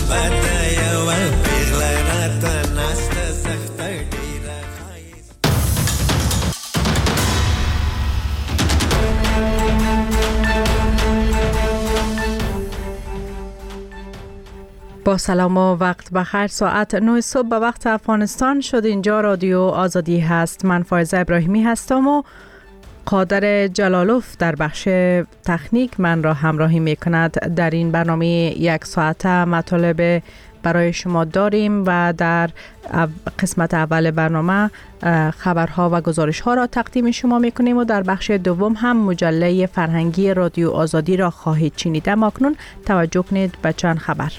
با سلام و وقت بخیر. ساعت 9 صبح به وقت افغانستان شد. اینجا رادیو آزادی هست. من فائزه ابراهیمی هستم و قادر جلالوف در بخش تکنیک من را همراهی می کند. در این برنامه یک ساعته مطالب برای شما داریم و در قسمت اول برنامه خبرها و گزارش ها را تقدیم شما می کنیم و در بخش دوم هم مجله فرهنگی رادیو آزادی را خواهید شنید. اما اکنون توجه کنید به چند خبر.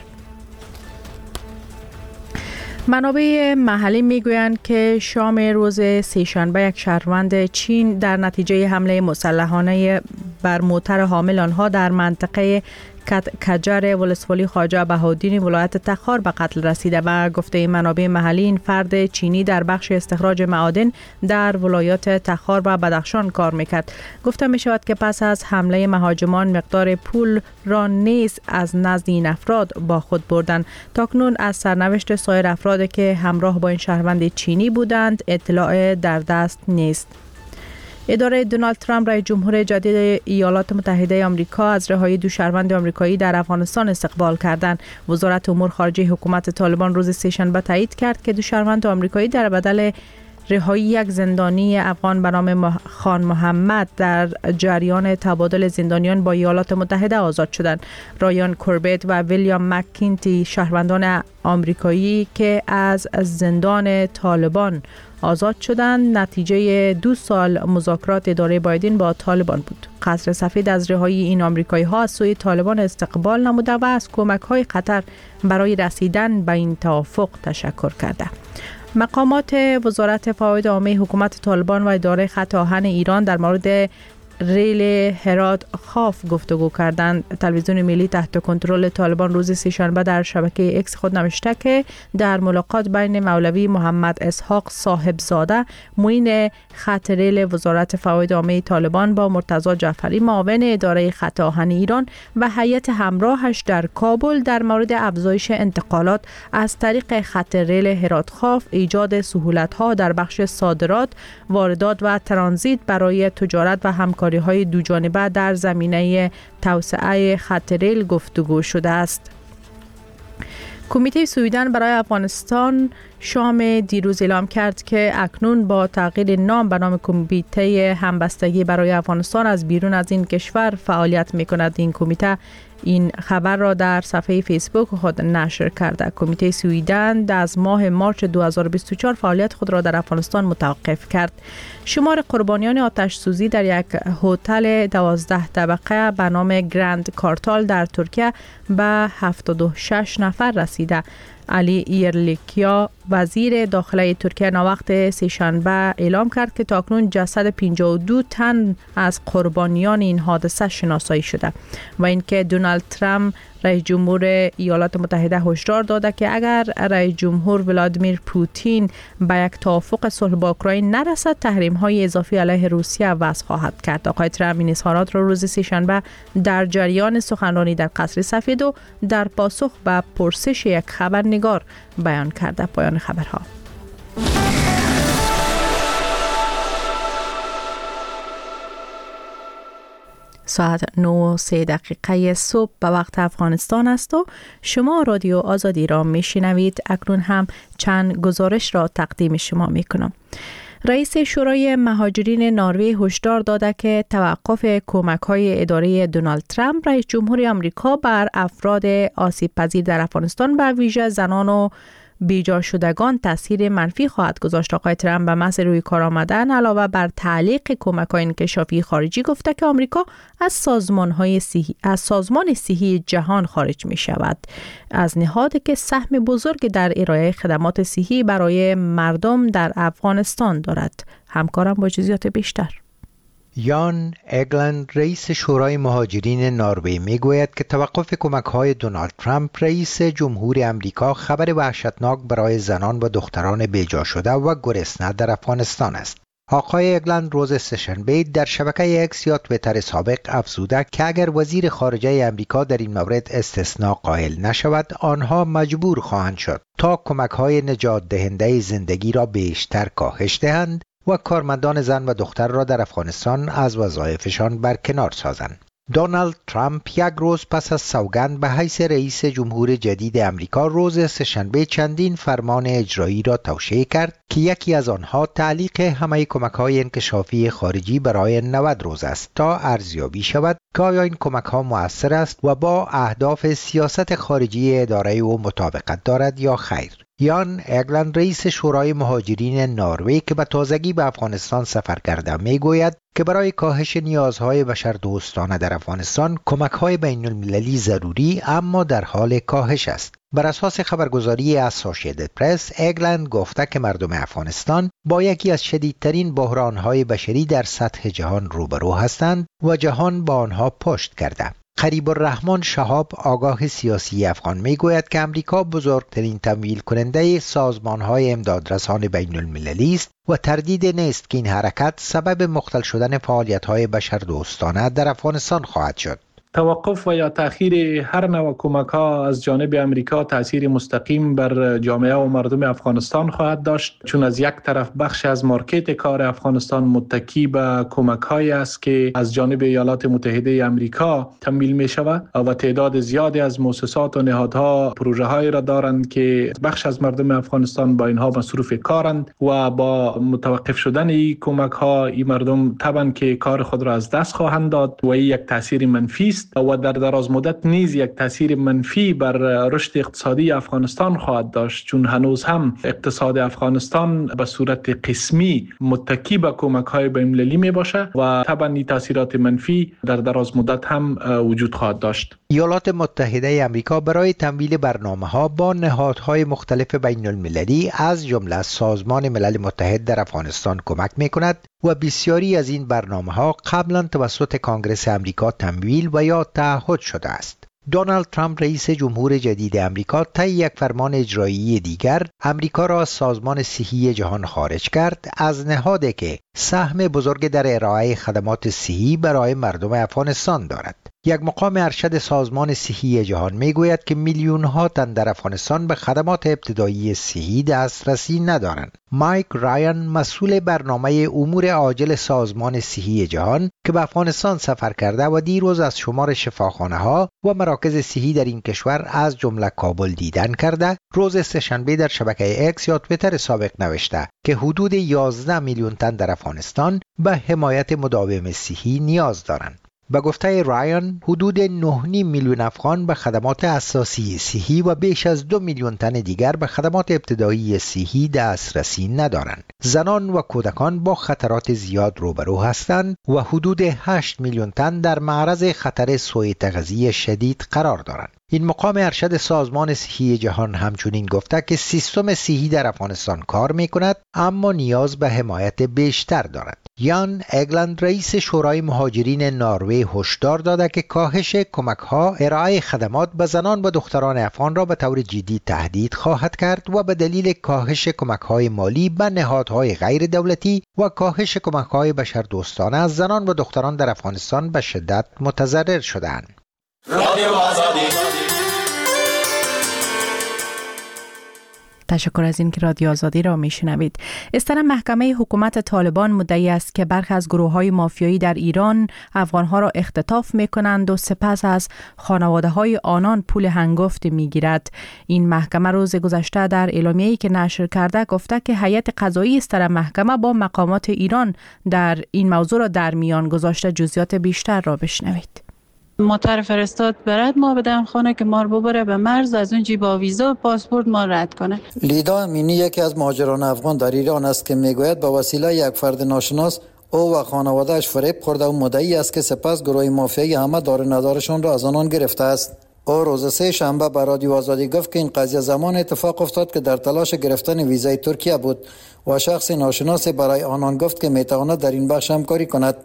منابع محلی میگویند که شام روز سه‌شنبه یک شهروند چین در نتیجه حمله مسلحانه بر موتر حامل آنها در منطقه کجر ولسوالی خواجه بهاءالدین ولایت تخار به قتل رسیده و گفته منابع محلی این فرد چینی در بخش استخراج معادن در ولایات تخار و بدخشان کار میکرد. گفته می شود که پس از حمله مهاجمان مقدار پول را نیز از نزد این افراد با خود بردند. تاکنون از سرنوشت سایر افرادی که همراه با این شهروند چینی بودند اطلاع در دست نیست. اداره دونالد ترامپ رئیس جمهور جدید ایالات متحده آمریکا از رهایی دو شهروند آمریکایی در افغانستان استقبال کردند. وزارت امور خارجه حکومت طالبان روز سه‌شنبه تایید کرد که دو شهروند آمریکایی در بدل رهایی یک زندانی افغان به نام خان محمد در جریان تبادل زندانیان با ایالات متحده آزاد شدند. رایان کوربت و ویلیام مکینتی شهروندان آمریکایی که از زندان طالبان آزاد شدند نتیجه 2 سال مذاکرات اداره بایدن با طالبان بود. قصر سفید از رهایی این آمریکایی ها از سوی طالبان استقبال نموده و از کمک های قطر برای رسیدن به این توافق تشکر کرده. مقامات وزارت فواید عامه حکومت طالبان و اداره خط آهن ایران در مورد ریل هرات خاف گفتگو کردند. تلویزیون ملی تحت کنترل طالبان روز سه‌شنبه در شبکه اکس خود نوشته که در ملاقات بین مولوی محمد اسحاق صاحبزاده معین خط ریل وزارت فواید عامه طالبان با مرتضی جعفری معاون اداره خط آهن ایران و هیئت همراهش در کابل در مورد افزایش انتقالات از طریق خط ریل هرات خاف، ایجاد سهولت‌ها در بخش صادرات، واردات و ترانزیت برای تجارت و همکاری های دو جانبه در زمینه توسعه خط ریل گفتگو شده است. کمیته سویدن برای افغانستان شام دیروز اعلام کرد که اکنون با تغییر نام به نام کمیته همبستگی برای افغانستان از بیرون از این کشور فعالیت می‌کند. این کمیته این خبر را در صفحه فیسبوک خود نشر کرده. کمیته سویدن از ماه مارچ 2024 فعالیت خود را در افغانستان متوقف کرد. شمار قربانیان آتش سوزی در یک هتل 12 طبقه به نام گرند کارتال در ترکیه به 76 نفر رسیده. علی ایرلیکیا وزیر داخله ترکیه ناوقت سه‌شنبه اعلام کرد که تاکنون جسد 52 تن از قربانیان این حادثه شناسایی شده و اینکه دونالد ترامپ رئیس جمهور ایالات متحده هشدار داده که اگر رئیس جمهور ولادیمیر پوتین به یک توافق صلح با اوکراین نرسد تحریم‌های اضافی علیه روسیه وضع خواهد کرد. آقای ترامپ این اظهارات را روز سه‌شنبه در جریان سخنرانی در قصر سفید و در پاسخ به پرسش یک خبرنگار بیان کرده. پایان خبرها. ساعت 9:03 صبح به وقت افغانستان است و شما رادیو آزادی را میشنوید. اکنون هم چند گزارش را تقدیم شما میکنم. رئیس شورای مهاجرین نروژ هشدار داده که توقف کمک‌های اداره دونالد ترامپ رئیس جمهور آمریکا بر افراد آسیب پذیر در افغانستان به ویژه زنان و بیجا شدگان تاثیر منفی خواهد گذاشت. آقای ترامپ به محض روی کار آمدن علاوه بر تعلیق کمک‌های انکشافی خارجی گفته که آمریکا از سازمان صحی جهان خارج می شود، از نهادی که سهم بزرگ در ارائه خدمات صحی برای مردم در افغانستان دارد. همکارم با جزئیات بیشتر. یان اگلند رئیس شورای مهاجرین نروژ میگوید که توقف کمک‌های دونالد ترامپ رئیس جمهور آمریکا خبر وحشتناک برای زنان و دختران بیجا شده و گرسنه در افغانستان است. آقای اگلند روز سه‌شنبه در شبکه اکس یا توییتر سابق افزوده که اگر وزیر خارجه امریکا در این مورد استثناء قائل نشود، آنها مجبور خواهند شد تا کمک‌های نجات دهنده زندگی را بیشتر کاهش دهند و کارمندان زن و دختر را در افغانستان از وظایفشان برکنار سازند. دونالد ترامپ یک روز پس از سوگند به حیث رئیس جمهور جدید امریکا روز سه‌شنبه چندین فرمان اجرایی را توشیح کرد که یکی از آنها تعلیق همه کمک‌های انکشافی خارجی برای 90 روز است تا ارزیابی شود که آیا این کمک‌ها مؤثر است و با اهداف سیاست خارجی اداره او مطابقت دارد یا خیر. یان اگلند رئیس شورای مهاجرین نروژ که به تازگی به افغانستان سفر کرده میگوید که برای کاهش نیازهای بشردوستانه در افغانستان کمک‌های بین‌المللی ضروری اما در حال کاهش است. بر اساس خبرگزاری اسوسییتد پرس، اگلند گفته که مردم افغانستان با یکی از شدیدترین بحران‌های بشری در سطح جهان روبرو هستند و جهان با آنها پشت کرده. قریب الرحمن شهاب آگاه سیاسی افغان میگوید که امریکا بزرگترین تمویل کننده سازمان‌های امدادرسان بین‌المللی است و تردید نیست که این حرکت سبب مختل شدن فعالیت‌های بشردوستانه در افغانستان خواهد شد. توقف و یا تأخیر هر نوع کمک‌ها از جانب امریکا تأثیر مستقیم بر جامعه و مردم افغانستان خواهد داشت، چون از یک طرف بخش از مارکت کار افغانستان متکی به کمک‌هایی است که از جانب ایالات متحده امریکا تمویل می‌شود و تعداد زیادی از مؤسسات و نهادها پروژه‌هایی را دارند که بخش از مردم افغانستان با اینها مصروف کارند و با متوقف شدن این کمک‌ها این مردم طبعاً که کار خود را از دست خواهند داد و این یک تأثیر منفی است و در دراز مدت نیز یک تأثیر منفی بر رشد اقتصادی افغانستان خواهد داشت، چون هنوز هم اقتصاد افغانستان به صورت قسمی متکی به کمک‌های بین‌المللی میباشه و طبعاً این تأثیرات منفی در دراز مدت هم وجود خواهد داشت. ایالات متحده آمریکا برای تمویل برنامه‌ها با نهادهای مختلف بین‌المللی از جمله سازمان ملل متحد در افغانستان کمک می‌کند و بسیاری از این برنامه‌ها قبلا توسط کانگرس آمریکا تمویل و یا تعهد شده است. دونالد ترامپ رئیس جمهور جدید آمریکا طی یک فرمان اجرایی دیگر آمریکا را از سازمان صحی جهان خارج کرد، از نهادی که سهم بزرگ در ارائه خدمات صحی برای مردم افغانستان دارد. یک مقام ارشد سازمان صحی جهان میگوید که میلیون‌ها تن در افغانستان به خدمات ابتدایی صحی دسترسی ندارند. مایک رایان مسئول برنامه امور عاجل سازمان صحی جهان که به افغانستان سفر کرده و دیروز از شمار شفاخانه‌ها و مراکز صحی در این کشور از جمله کابل دیدن کرده، روز سه‌شنبه در شبکه اکس یا توییتر سابق نوشته که حدود 11 میلیون تن در افغانستان به حمایت مداوم صحی نیاز دارند. به گفته رایان، حدود 9.5 میلیون افغان به خدمات اساسی صحی و بیش از 2 میلیون تن دیگر به خدمات ابتدایی صحی دسترسی ندارند. زنان و کودکان با خطرات زیاد روبرو هستند و حدود 8 میلیون تن در معرض خطر سوء تغذیه شدید قرار دارند. این مقام ارشد سازمان صحی جهان همچنین گفته که سیستم صحی در افغانستان کار می کند اما نیاز به حمایت بیشتر دارد. یان اگلند رئیس شورای مهاجرین نروژ هشدار داده که کاهش کمک‌ها ارائه خدمات به زنان و دختران افغان را به طور جدی تهدید خواهد کرد و به دلیل کاهش کمک‌های مالی به نهادهای غیر دولتی و کاهش کمک‌های بشردوستانه از زنان و دختران در افغانستان به شدت متضرر شدند. تشکر از این که رادیو آزادی را میشنوید. استر محکمه حکومت طالبان مدعی است که برخی از گروه‌های مافیایی در ایران افغان‌ها را اختطاف می‌کنند و سپس از خانواده‌های آنان پول هنگفت می‌گیرد. این محکمه روز گذشته در اعلامیه‌ای که نشر کرده گفته که هیئت قضایی استر محکمه با مقامات ایران در این موضوع را در میان گذاشته. جزئیات بیشتر را بشنوید. مطر فرستاد برد ما بدن خانه که ما رو ببره به مرز، از اون با ویزا و پاسپورت ما رد کنه. لیدا امینی یکی از مهاجران افغان در ایران است که میگوید به وسیله یک فرد ناشناس او و خانواده‌اش فریب خورده و مدعی است که سپس گروه مافیایی همه دار ندارشان را از آنان گرفته است. او روز سه شنبه به رادیو آزادی گفت که این قضیه زمان اتفاق افتاد که در تلاش گرفتن ویزای ترکیه بود و شخص ناشناس برای آنان گفت که میتواند در این بخش همکاری کند.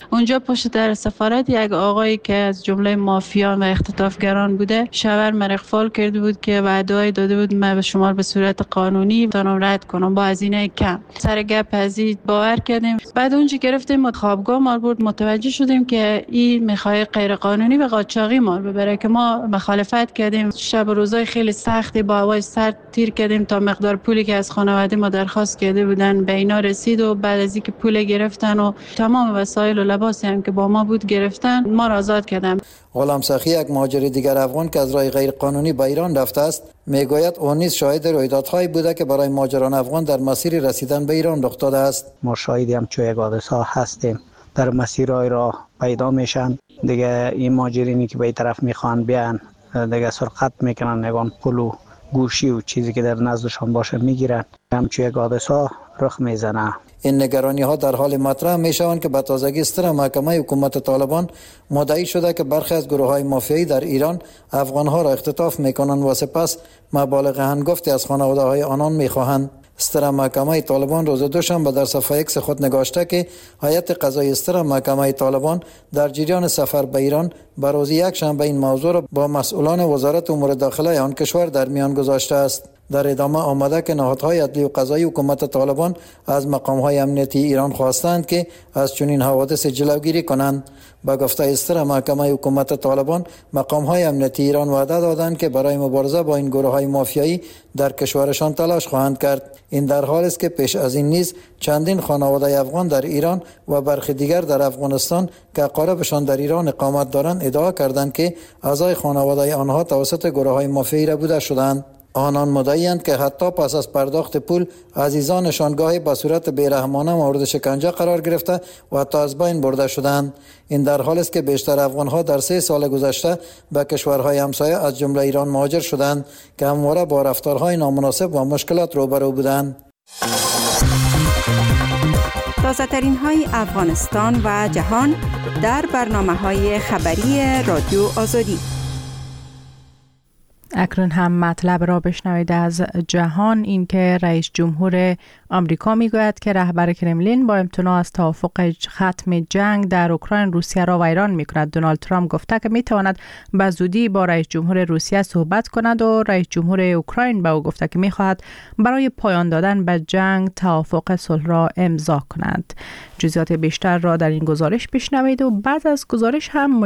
اونجا پشت در سفارت یک آقایی که از جمله مافیان و اختطافگران بوده شبر من اغفال کرده بود که وعده داده بود من به شما به صورت قانونی تانم رد کنم با هزینه کم. سر گپ ازی باور کردیم. بعد اونجا گرفتیم خوابگاه ما برد، متوجه شدیم که این میخوای غیر قانونی به قاچاقی ما ببره که ما مخالفت کردیم. شب و روزای خیلی سختی با هوای سرد تیر کردیم تا مقدار پولی که از خانواده ما درخواست کرده بودن به اینا رسید و بعد از اینکه پول گرفتن و تمام وسایل و لباسی هم که با ما بود گرفتن ما را آزاد کردن. غلام سخی یک مهاجر دیگر افغان که از راه غیر قانونی به ایران رفته است میگوید اون نیز شاهد رویدادهایی بوده که برای مهاجران افغان در مسیر رسیدن به ایران رخ داده است. ما شاهدی هم چوی حادثه هستیم، در مسیرهای راه پیدا میشن دیگه. این مهاجرینی که به این طرف میخوان بیان دیگه سرقت میکنن، نگان پول و گوشی و چیزی که در نزدشان باشه میگیرن، همچون یک حادثه رخ میزنه. این نگرانی ها در حال مطرح می شوند که به تازگی ستر محکمه حکومت طالبان مدعی شده که برخی از گروه های مافیایی در ایران افغان ها را اختطاف می کنند و سپس مبالغ هنگفتی از خانواده های آنان می خواهند. ستر محکمه طالبان روز دوشنبه در صفحه ایکس خود نگاشته که هیئت قضایی ستر محکمه طالبان در جریان سفر به ایران به روز یکشنبه این موضوع را با مسئولان وزارت امور داخله آن کشور در میان گذاشته است. در ادامه آمده که نهادهای عدلی و قضایی حکومت طالبان از مقامهای امنیتی ایران خواستند که از چنین حوادث جلوگیری کنند. با گفته استر محکمه حکومت طالبان مقامهای امنیتی ایران وعده دادند که برای مبارزه با این گروه‌های مافیایی در کشورشان تلاش خواهند کرد. این در حالی است که پیش از این نیز چندین خانواده افغان در ایران و برخی دیگر در افغانستان که اقاربشان در ایران اقامت دارند ادعا کردند که اعضای خانواده آنها توسط گروه‌های مافیایی ربوده شدند. آنان مدعی‌اند که حتی پس از پرداخت پول عزیزانشان گاهی به صورت بیرحمانه مورد شکنجه قرار گرفته و حتی از بین برده شدند. این در حالی است که بیشتر افغان‌ها در 3 سال گذشته به کشورهای همسایه از جمله ایران مهاجر شدند که همواره با رفتارهای نامناسب و مشکلات روبرو بودند. تازه‌ترین های افغانستان و جهان در برنامه‌های خبری رادیو آزادی. اکنون هم مطلب را بشنوید از جهان. این که رئیس جمهور آمریکا میگوید که رهبر کرملین با امتناع از توافق ختم جنگ در اوکراین روسیه را ویران میکند. دونالد ترامپ گفته که میتواند به زودی با رئیس جمهور روسیه صحبت کند و رئیس جمهور اوکراین به او گفته که میخواهد برای پایان دادن به جنگ توافق صلح را امضا کند. جزئیات بیشتر را در این گزارش بشنوید و بعد از گزارش هم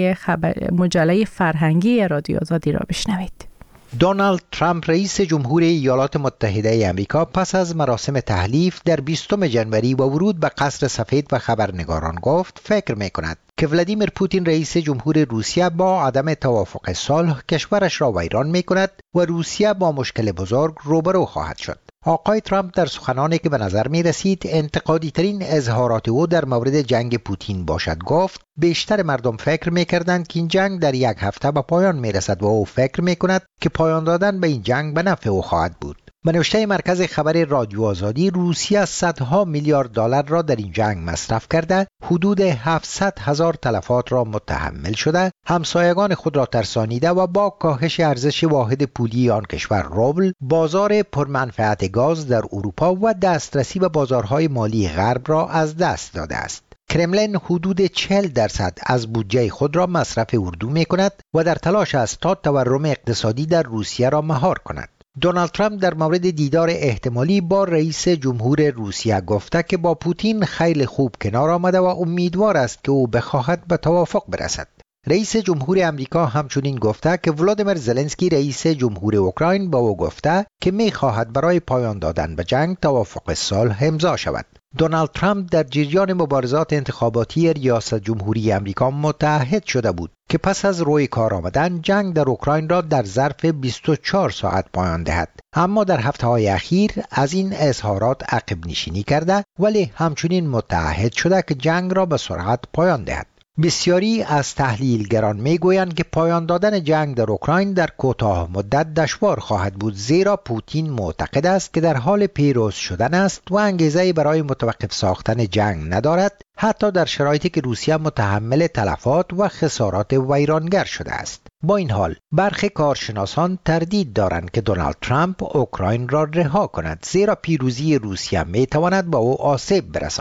مجله فرهنگی رادیو آزادی را بشنوید. دونالد ترامپ رئیس جمهور ایالات متحده آمریکا پس از مراسم تحلیف در 20 جنوری و ورود به قصر سفید و خبرنگاران گفت فکر می‌کند که ولادیمیر پوتین رئیس جمهور روسیه با عدم توافق صلح کشورش را ویران می‌کند و روسیه با مشکل بزرگ روبرو خواهد شد. آقای ترامپ در سخنانی که به نظر می رسید انتقادی ترین اظهارات او در مورد جنگ پوتین باشد گفت بیشتر مردم فکر می کردند که این جنگ در 1 هفته به پایان می رسد و او فکر می کند که پایان دادن به این جنگ به نفع او خواهد بود. به نوشته مرکز خبر رادیو آزادی روسیه صدها میلیارد دلار را در این جنگ مصرف کرده، حدود 700,000 تلفات را متحمل شده، همسایگان خود را ترسانیده و با کاهش ارزش واحد پولی آن کشور روبل، بازار پرمنفعت گاز در اروپا و دسترسی به بازارهای مالی غرب را از دست داده است. کرملین حدود 40% از بودجه خود را مصرف اردو می کند و در تلاش است تا تورم اقتصادی در روسیه را مهار کند. دونالد ترامپ در مورد دیدار احتمالی با رئیس جمهور روسیه گفته که با پوتین خیلی خوب کنار آمده و امیدوار است که او بخواهد به توافق برسد. رئیس جمهور آمریکا همچنین گفته که ولادیمیر زلنسکی رئیس جمهور اوکراین با او گفته که می‌خواهد برای پایان دادن به جنگ توافق صلح امضا شود. دونالد ترامپ در جریان مبارزات انتخاباتی ریاست جمهوری آمریکا متعهد شده بود که پس از روی کار آمدن جنگ در اوکراین را در ظرف 24 ساعت پایان دهد، اما در هفته‌های اخیر از این اظهارات عقب نشینی کرده ولی همچنین متعهد شده که جنگ را به سرعت پایان دهد. بسیاری از تحلیلگران میگویند که پایان دادن جنگ در اوکراین در کوتاه مدت دشوار خواهد بود، زیرا پوتین معتقد است که در حال پیروز شدن است و انگیزه‌ای برای متوقف ساختن جنگ ندارد، حتی در شرایطی که روسیه متحمل تلفات و خسارات ویرانگر شده است. با این حال برخی کارشناسان تردید دارند که دونالد ترامپ اوکراین را رها کند، زیرا پیروزی روسیه میتواند به او آسیب برساند.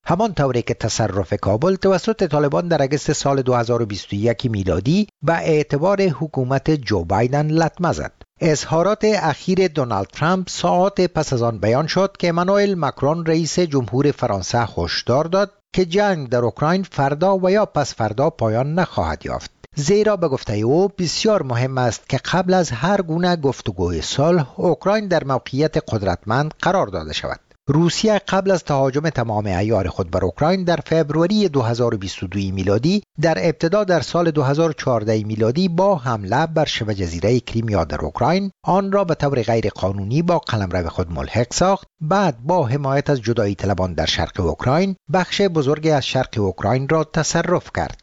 همان طوری که تصرف کابل توسط طالبان در اگست سال 2021 میلادی به اعتبار حکومت جو بایدن لطمه زد. اظهارات اخیر دونالد ترامپ ساعات پس از آن بیان شد که امانوئل ماکرون رئیس جمهور فرانسه هشدار داد که جنگ در اوکراین فردا و یا پس فردا پایان نخواهد یافت. زیرا به گفته او بسیار مهم است که قبل از هر گونه گفتگوی صلح اوکراین در موقعیت قدرتمند قرار داده شود. روسیه قبل از تهاجم تمام عیار خود بر اوکراین در فوریه 2022 میلادی در ابتدا در سال 2014 میلادی با حمله بر شبه جزیره کریمیا در اوکراین آن را به طور غیر قانونی با قلمرو خود ملحق ساخت. بعد با حمایت از جدایی طلبان در شرق اوکراین بخش بزرگی از شرق اوکراین را تصرف کرد.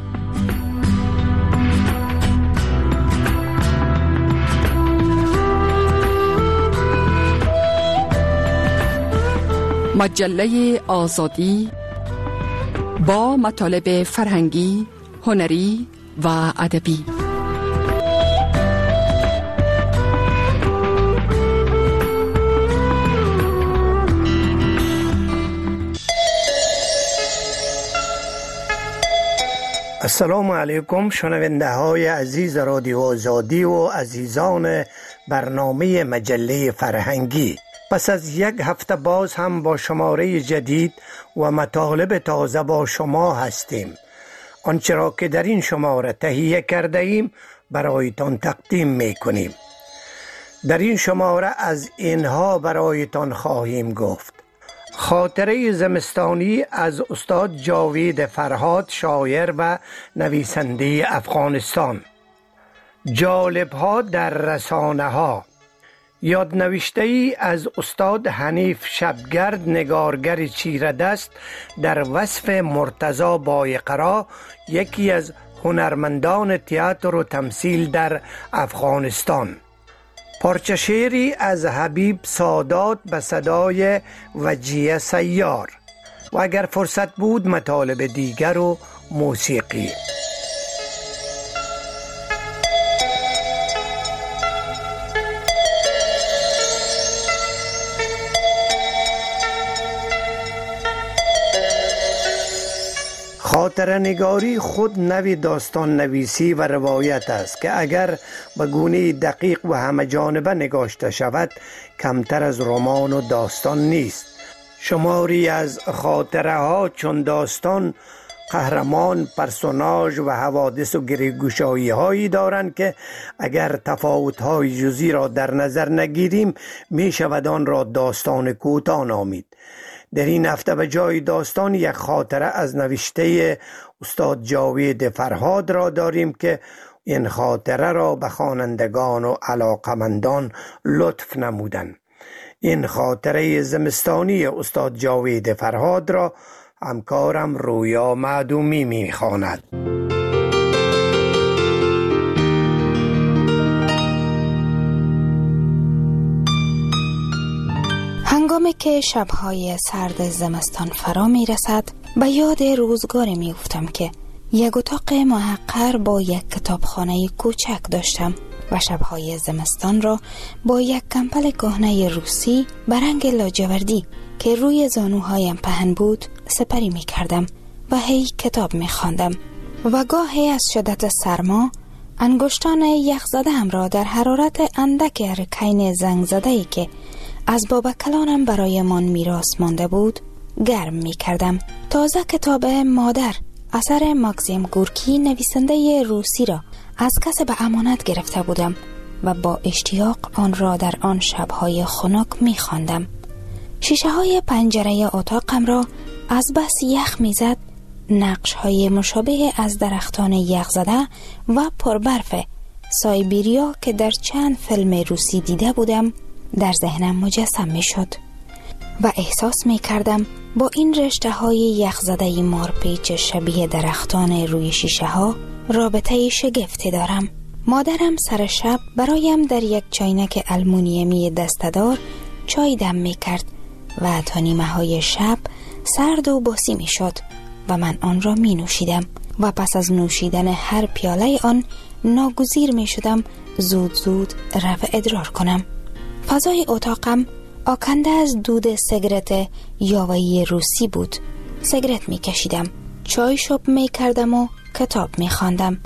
مجله آزادی با مطالب فرهنگی، هنری و ادبی. السلام علیکم شنونده های عزیز رادیو آزادی و عزیزان برنامه مجله فرهنگی. پس از یک هفته باز هم با شماره جدید و مطالب تازه با شما هستیم. آنچه را که در این شماره تهیه کرده ایم برایتان تقدیم می کنیم. در این شماره از اینها برایتان خواهیم گفت: خاطره زمستانی از استاد جاوید فرهاد، شاعر و نویسنده افغانستان. جالب‌ها در رسانه ها. یادنوشته ای از استاد حنیف شبگرد، نگارگر چیره دست، در وصف مرتضی بایقرا، یکی از هنرمندان تئاتر و تمثیل در افغانستان. پارچه شعری از حبیب سادات به صدای وجیه سیار و اگر فرصت بود مطالب دیگر و موسیقی. خاطره نگاری خود نوی داستان نویسی و روایت است که اگر به گونه دقیق و همه جانبه نگاشته شود کمتر از رمان و داستان نیست. شماری از خاطره ها چون داستان، قهرمان، پرسوناژ و حوادث و گریه‌گشایی هایی دارند که اگر تفاوت های جزئی را در نظر نگیریم می شود آن را داستان کوتاه نامید. در این هفته به جای داستان یک خاطره از نوشته استاد جاوید فرهاد را داریم که این خاطره را به خوانندگان و علاقمندان لطف نمودند. این خاطره زمستانی استاد جاوید فرهاد را همکارم رویا معدومی می‌خواند. هنگامی که شب‌های سرد زمستان فرا می‌رسد به یاد روزگاری می‌افتم که یک اتاق محقر با یک کتابخانه کوچک داشتم و شب‌های زمستان را با یک کمپل کهنه روسی به رنگ لاجوردی که روی زانوهایم پهن بود سپری می‌کردم و هی کتاب می‌خواندم و گاهی از شدت سرما انگشتان یخزده‌ام را در حرارت اندک ارکین زنگ زده‌ای که از بابا کلانم برایمان میراث مانده بود گرم می‌کردم. تازه کتاب مادر اثر ماکسیم گورکی نویسنده روسی را از کسی به امانت گرفته بودم و با اشتیاق آن را در آن شب‌های خنک می‌خواندم. شیشه‌های پنجره اتاقم را از بس یخ می‌زد نقش‌های مشابه از درختان یخزده و پربرف سایبیریا که در چند فیلم روسی دیده بودم در ذهنم مجسم می‌شد و احساس می‌کردم با این رشته‌های یخزده مارپیچ شبیه درختان روی شیشه‌ها رابطه شگفتی دارم. مادرم سر شب برایم در یک چاینک آلومینیمی دسته‌دار چای دم می‌کرد و تا نیمه‌های شب سرد و باسی می‌شد و من آن را می‌نوشیدم و پس از نوشیدن هر پیاله آن ناگزیر می‌شدم زود زود رفع ادرار کنم. فضای اتاقم آکنده از دود سیگارت یاوه‌ای روسی بود سیگرت می کشیدم، چای شب می کردم و کتاب می خواندم.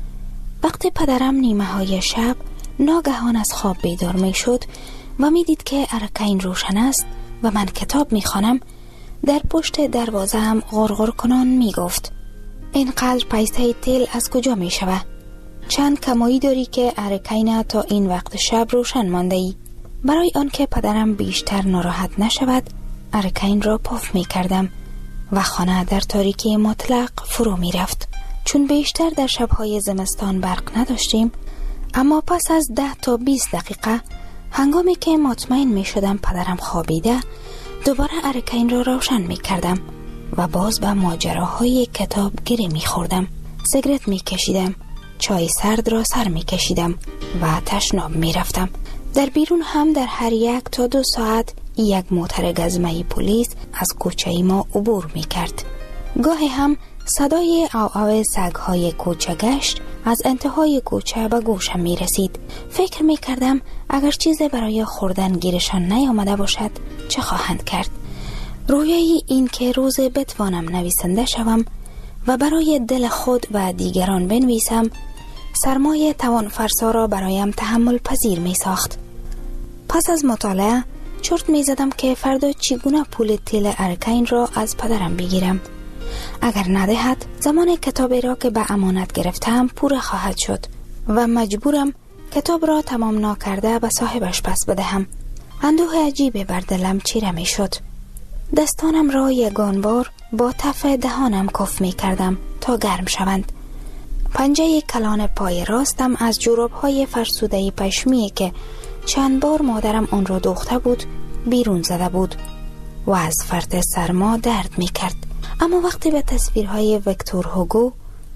وقتی پدرم نیمه های شب ناگهان از خواب بیدار می شد و می دید که ارکین روشن است و من کتاب می خوانم، در پشت دروازه هم غرغر کنان می گفت: اینقدر پیسته تیل از کجا می شود؟ چند کمایی داری که ارکین تا این وقت شب روشن مانده ای؟ برای آنکه پدرم بیشتر ناراحت نشود ارکین را پاف می کردم و خانه در تاریکی مطلق فرو می رفت. چون بیشتر در شبهای زمستان برق نداشتیم، اما پس از 10 تا 20 دقیقه هنگامی که مطمئن می شدم پدرم خوابیده، دوباره ارکین را روشن می کردم و باز به ماجراهای کتاب گره می خوردم. سیگرت می کشیدم، چای سرد را سر می کشیدم و تشناب می رفتم. در بیرون هم در هر 1 تا 2 ساعت یک موتر گزمه پلیس از کوچه ما عبور می کرد. گاهی هم صدای آو سگ‌های کوچه گشت از انتهای کوچه به گوشم می رسید. فکر می کردم اگر چیزی برای خوردن گیرشان نیامده باشد چه خواهند کرد. رویای این که روزی بتوانم نویسنده شوم و برای دل خود و دیگران بنویسم، سرمایه توان فرسا را برایم تحمل پذیر می ساخت. پس از مطالعه چرت می زدم که فردا چگونه پول تیل ارکین را از پدرم بگیرم. اگر ندهد زمان کتابی را که به امانت گرفتم پوره خواهد شد و مجبورم کتاب را تمام ناکرده به صاحبش پس بدهم. اندوه عجیبی بر دلم چیره می شد. دستانم را یگان بار با تف دهانم کف می کردم تا گرم شوند. پنجه کلان پای راستم از جوراب‌های فرسوده پشمی که چند بار مادرم آن را دوخته بود بیرون زده بود و از فرط سرما درد می کرد. اما وقتی به تصویرهای ویکتور هوگو،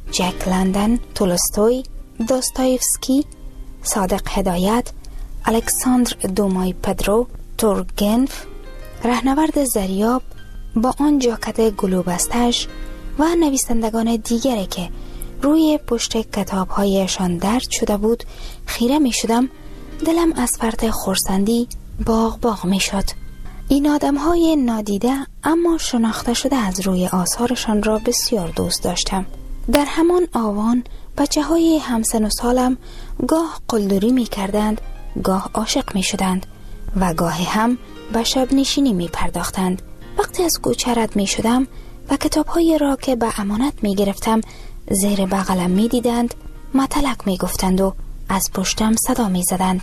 جک لندن، تولستوی، داستایفسکی، صادق هدایت، الکساندر دومای پدرو، تورگنف، رهنورد زریاب با آن جاکت گلوبستش و نویسندگان دیگری که روی پشت کتابهایشان درد شده بود خیره می شدم، دلم از فرط خرسندی باغ می شد. این آدم‌های نادیده اما شناخته شده از روی آثارشان را بسیار دوست داشتم. در همان آوان بچه‌های همسن و سالم گاه قلدری می کردند، گاه عاشق می شدند و گاهی هم به شب نشینی می پرداختند. وقتی از کوچه رد می شدم و کتاب‌های را که به امانت می گرفتم زیر بغلم می دیدند، مطلق می گفتند و از پشتم صدا می زدند: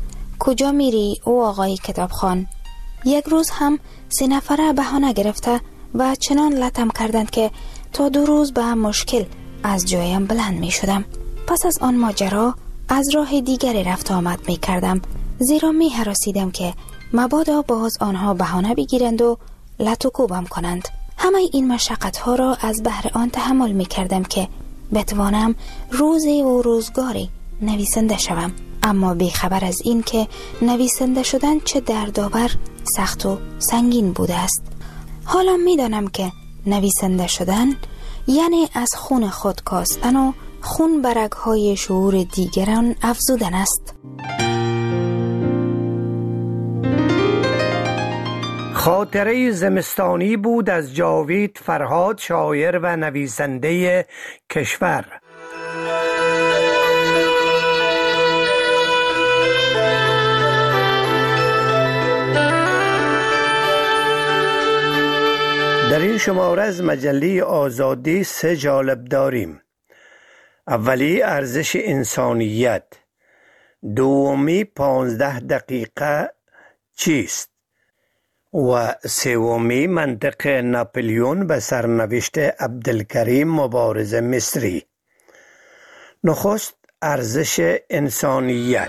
کجا میری او آقای کتابخوان؟ یک روز هم 3 نفره بهانه گرفته و چنان لطم کردند که تا 2 روز به مشکل از جایم بلند می شدم. پس از آن ماجرا از راه دیگری رفت آمد می کردم، زیرا می هراسیدم که مبادا باز آنها بهانه بگیرند و لط و کوبم کنند. همه این مشقت ها را از بهر آن تحمل می کردم که بتوانم روزی و روزگاری نویسنده شوم، اما بیخبر از این که نویسنده شدن چه دردآور، سخت و سنگین بوده است. حالا می دانم که نویسنده شدن یعنی از خون خود کاستن و خون برگهای شعور دیگران افزودن است. خاطره زمستانی بود از جاوید فرهاد، شاعر و نویسنده کشور. در این شماره از مجله آزادی 3 جالب داریم. اولی ارزش انسانیت، دومی 15 دقیقه چیست و سومی منطق ناپلیون به سرنوشت عبدالکریم مبارز مصری. نخست ارزش انسانیت.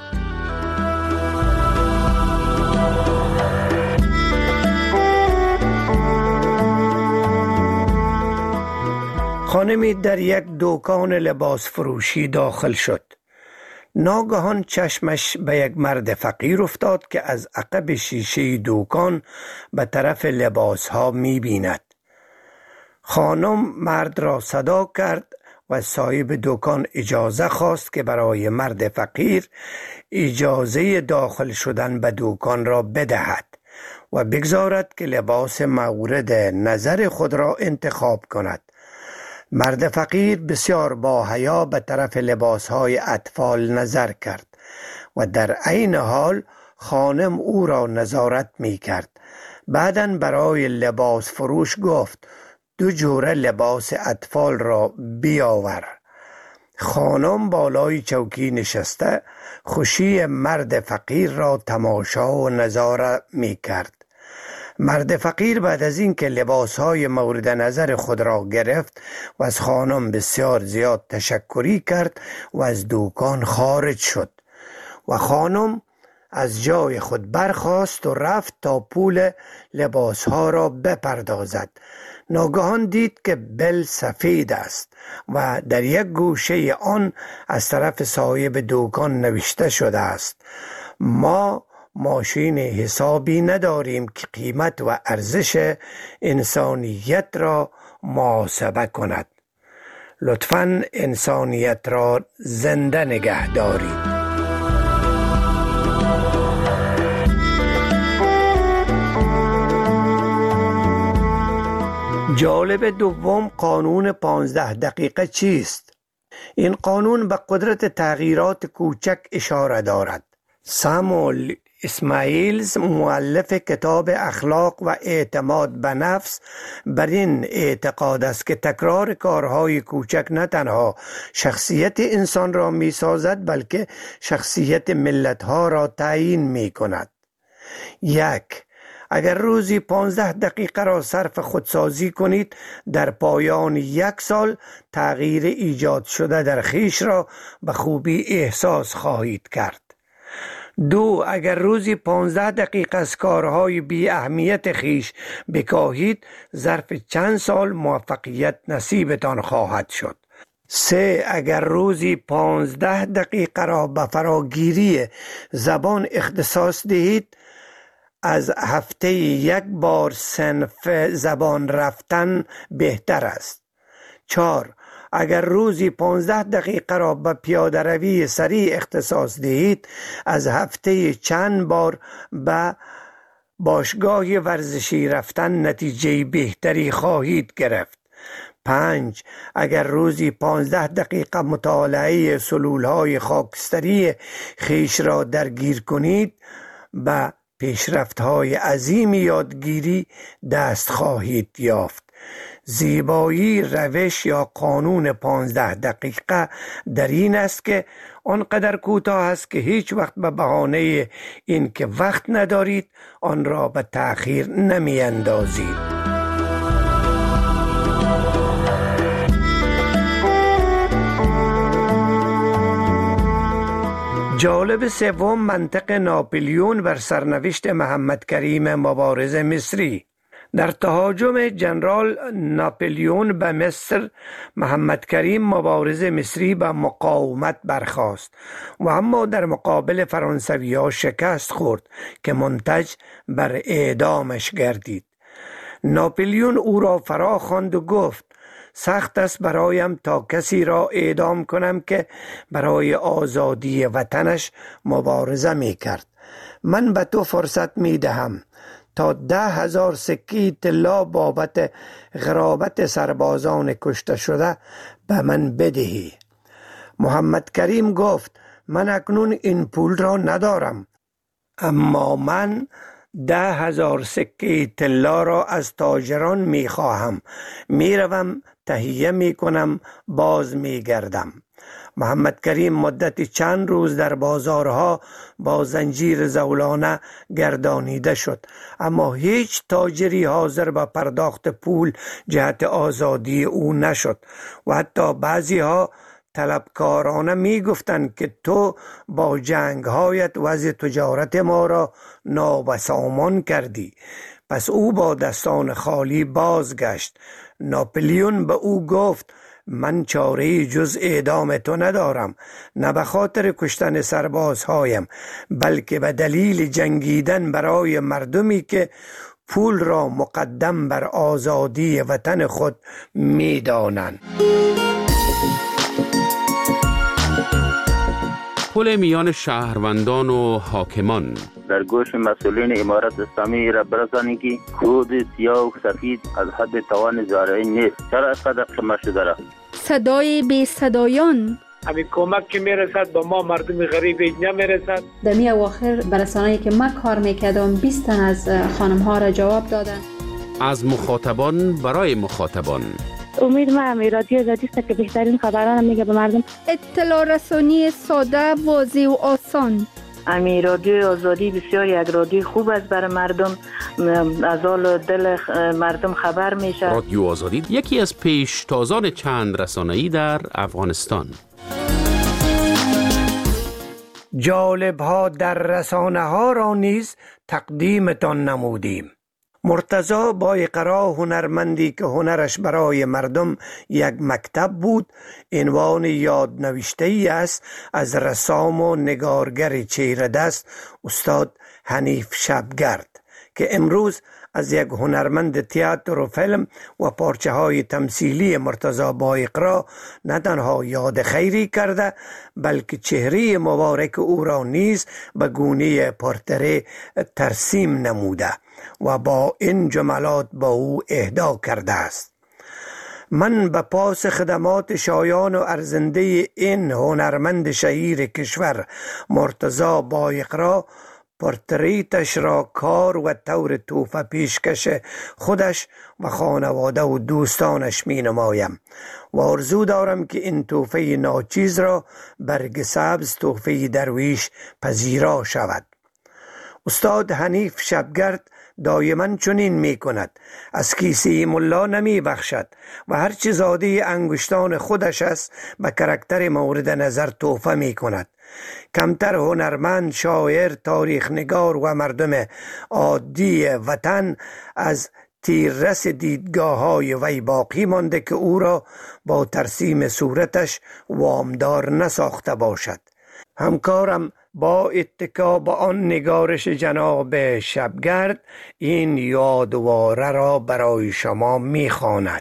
خانمی در یک دکان لباس فروشی داخل شد. ناگهان چشمش به یک مرد فقیر افتاد که از عقب شیشه دکان به طرف لباس ها می بیند. خانم مرد را صدا کرد و صاحب دکان اجازه خواست که برای مرد فقیر اجازه داخل شدن به دکان را بدهد. و بگذارد که لباس مورد نظر خود را انتخاب کند. مرد فقیر بسیار با حیا به طرف لباسهای اطفال نظر کرد و در عین حال خانم او را نظارت می کرد. بعداً برای لباس فروش گفت 2 جوره لباس اطفال را بیاور. خانم بالای چوکی نشسته خوشی مرد فقیر را تماشا و نظاره می کرد. مرد فقیر بعد از این که لباسهای مورد نظر خود را گرفت و از خانم بسیار زیاد تشکری کرد و از دکان خارج شد و خانم از جای خود برخاست و رفت تا پول لباسها را بپردازد. ناگهان دید که بل سفید است و در یک گوشه آن از طرف صاحب دکان نوشته شده است: ما ماشین حسابی نداریم که قیمت و ارزش انسانیت را محاسبه کند. لطفاً انسانیت را زنده نگه دارید. جالب دوم، قانون 15 دقیقه چیست؟ این قانون به قدرت تغییرات کوچک اشاره دارد. ساموئل اسماعیلز، مؤلف کتاب اخلاق و اعتماد به نفس، بر این اعتقاد است که تکرار کارهای کوچک نه تنها شخصیت انسان را می سازد بلکه شخصیت ملتها را تعیین می کند. 1. اگر روزی 15 دقیقه را صرف خودسازی کنید، در پایان 1 سال تغییر ایجاد شده در خویش را به خوبی احساس خواهید کرد. 2. اگر روزی 15 دقیقه از کارهای بی اهمیت خویش بکاهید، ظرف چند سال موفقیت نصیبتان خواهد شد. 3. اگر روزی 15 دقیقه را به فراگیری زبان اختصاص دهید، از هفته 1 بار صنف زبان رفتن بهتر است. 4. اگر روزی 15 دقیقه را به پیاده روی سریع اختصاص دهید، از هفته چند بار به باشگاه ورزشی رفتن نتیجه بهتری خواهید گرفت. 5. اگر روزی 15 دقیقه مطالعه سلولهای خاکستری خویش را درگیر کنید، به پیشرفت‌های عظیم یادگیری دست خواهید یافت. زیبایی روش یا قانون 15 دقیقه در این است که آنقدر کوتاه است که هیچ وقت به بهانه این که وقت ندارید آن را به تأخیر نمی اندازید. جالب سوم، منطق ناپلیون بر سرنوشت محمد کریم مبارز مصری. در تهاجم جنرال ناپلیون به مصر، محمد کریم مبارز مصری به مقاومت برخاست و اما در مقابل فرانسوی‌ها شکست خورد که منتج بر اعدامش گردید. ناپلیون او را فرا خواند و گفت: سخت است برایم تا کسی را اعدام کنم که برای آزادی وطنش مبارزه می کرد. من به تو فرصت می دهم تا 10,000 سکه طلا بابت غرابت سربازان کشته شده به من بدهی. محمد کریم گفت: من اکنون این پول را ندارم، اما من 10,000 سکه طلا را از تاجران می خواهم. می روم، تهیه می کنم، باز می گردم. محمد کریم مدت چند روز در بازارها با زنجیر زولانه گردانیده شد، اما هیچ تاجری حاضر به پرداخت پول جهت آزادی او نشد و حتی بعضی ها طلبکارانه می گفتند که تو با جنگهایت وضع تجارت ما را نابسامان کردی. پس او با دستان خالی بازگشت. ناپلیون به او گفت: من چاره‌ای جز اعدام تو ندارم، نه به خاطر کشتن سربازهایم بلکه به دلیل جنگیدن برای مردمی که پول را مقدم بر آزادی وطن خود می دانند. پل میان شهروندان و حاکمان. در گوش مسئولین امارت اسلامی را برسانید که کود سیاه و سفید از حد توان زارعین نیست. چرا اینقدر قمه شده را؟ صدای بی صدایان. همین کمک که میرسد به ما مردم غریب نمیرسد. دمی اواخر برسانه‌ای که من کار میکردم 20 تن از خانم ها را جواب دادن. از مخاطبان برای مخاطبان. امید ما همی رادیو آزادی است که بهترین خبران میگه به مردم. اطلاع رسانی ساده، واضح و آسان. امی رادیو آزادی بسیار یک رادیو خوب است برای مردم، از حال دل مردم خبر میشه. رادیو آزادی یکی از پیشتازان چند رسانه‌ای در افغانستان. جالب ها در رسانه ها را نیز تقدیمتان نمودیم. مرتضی بایقرا، هنرمندی که هنرش برای مردم یک مکتب بود، عنوان یادنوشته ای است از رسام و نگارگر چهره دست استاد حنیف شبگرد که امروز از یک هنرمند تئاتر و فیلم و پارچه های تمثیلی مرتضی بایقرا نه تنها یاد خیری کرده بلکه چهره مبارک او را نیز به گونه پورتره ترسیم نموده و با این جملات با او اهدا کرده است: من به پاس خدمات شایان و ارزنده این هنرمند شهیر کشور مرتضی بایقرا پورتریتش را کار و طور تحفه پیشکش خودش و خانواده و دوستانش می نمایم و آرزو دارم که این تحفه ناچیز را برگ سبز تحفه درویش پذیرا شود. استاد حنیف شبگرد دایما چنین می کند: از کیسه ملا نمی بخشد و هرچی زاده انگشتان خودش است به کرکتر مورد نظر تحفه می کند. کمتر هنرمند، شاعر، تاریخ نگار و مردم عادی وطن از تیررس دیدگاه های وی باقی مانده که او را با ترسیم صورتش وامدار نساخته باشد. همکارم با اتکا به آن نگارش جناب شبگرد این یادواره را برای شما می‌خواند.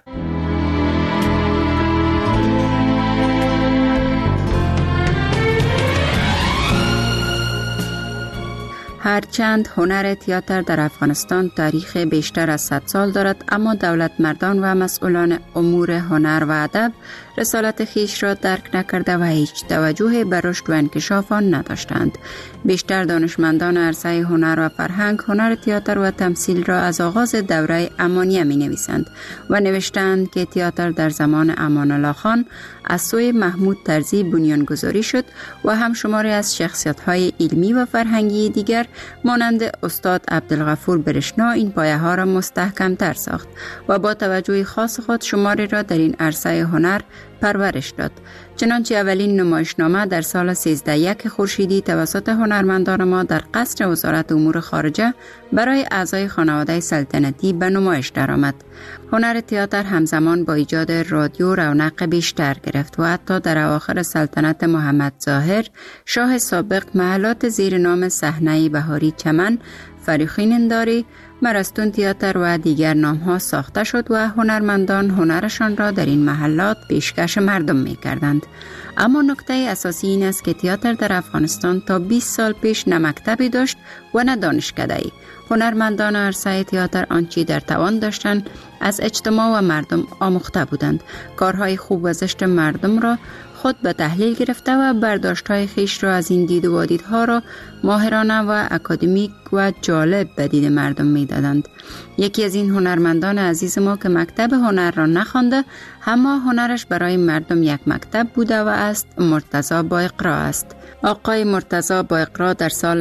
هرچند هنر تئاتر در افغانستان تاریخ بیشتر از 100 سال دارد، اما دولت مردان و مسئولان امور هنر و ادب رسالت خیش را درک نکرده و هیچ توجه به رشد و انکشاف آن نداشتند. بیشتر دانشمندان عرصه هنر و فرهنگ هنر تئاتر و تمثیل را از آغاز دوره امانیه می نویسند و نوشتند که تئاتر در زمان امان الله خان از سوی محمود طرزی بنیانگذاری شد و هم شماری از شخصیت‌های علمی و فرهنگی دیگر مانند استاد عبدالغفور برشنا این پایه ها را مستحکم تر ساخت و با توجه خاص خود شماری را در این عرصه هنر پرورش داد. چنانچه اولین نمایشنامه در سال 1301 خورشیدی توسط هنرمندان ما در قصر وزارت امور خارجه برای اعضای خانواده سلطنتی به نمایش درآمد. هنر تئاتر همزمان با ایجاد رادیو رونق بیشتر گرفت و حتی در اواخر سلطنت محمد ظاهر شاه سابق محلات زیر نام صحنه بهاری چمن، فریخین انداری، مرستون تئاتر و دیگر نام‌ها ساخته شد و هنرمندان هنرشان را در این محلات پیشکش مردم می‌کردند. اما نکته اساسی این است که تئاتر در افغانستان تا 20 سال پیش نه مکتبی داشت و نه دانشکده‌ای. هنرمندان عرصه تئاتر آنچه در توان داشتند از اجتماع و مردم آموخته بودند. کارهای خوب و زشت مردم را خود به تحلیل گرفته و برداشت‌های خیش را از این دید و دادها را ماهرانه و اکادمیک و جالب به دید مردم می‌دادند. یکی از این هنرمندان عزیز ما که مکتب هنر را نخوانده اما هنرش برای مردم یک مکتب بوده و است مرتضی بایقرا است. آقای مرتضی بایقرا در سال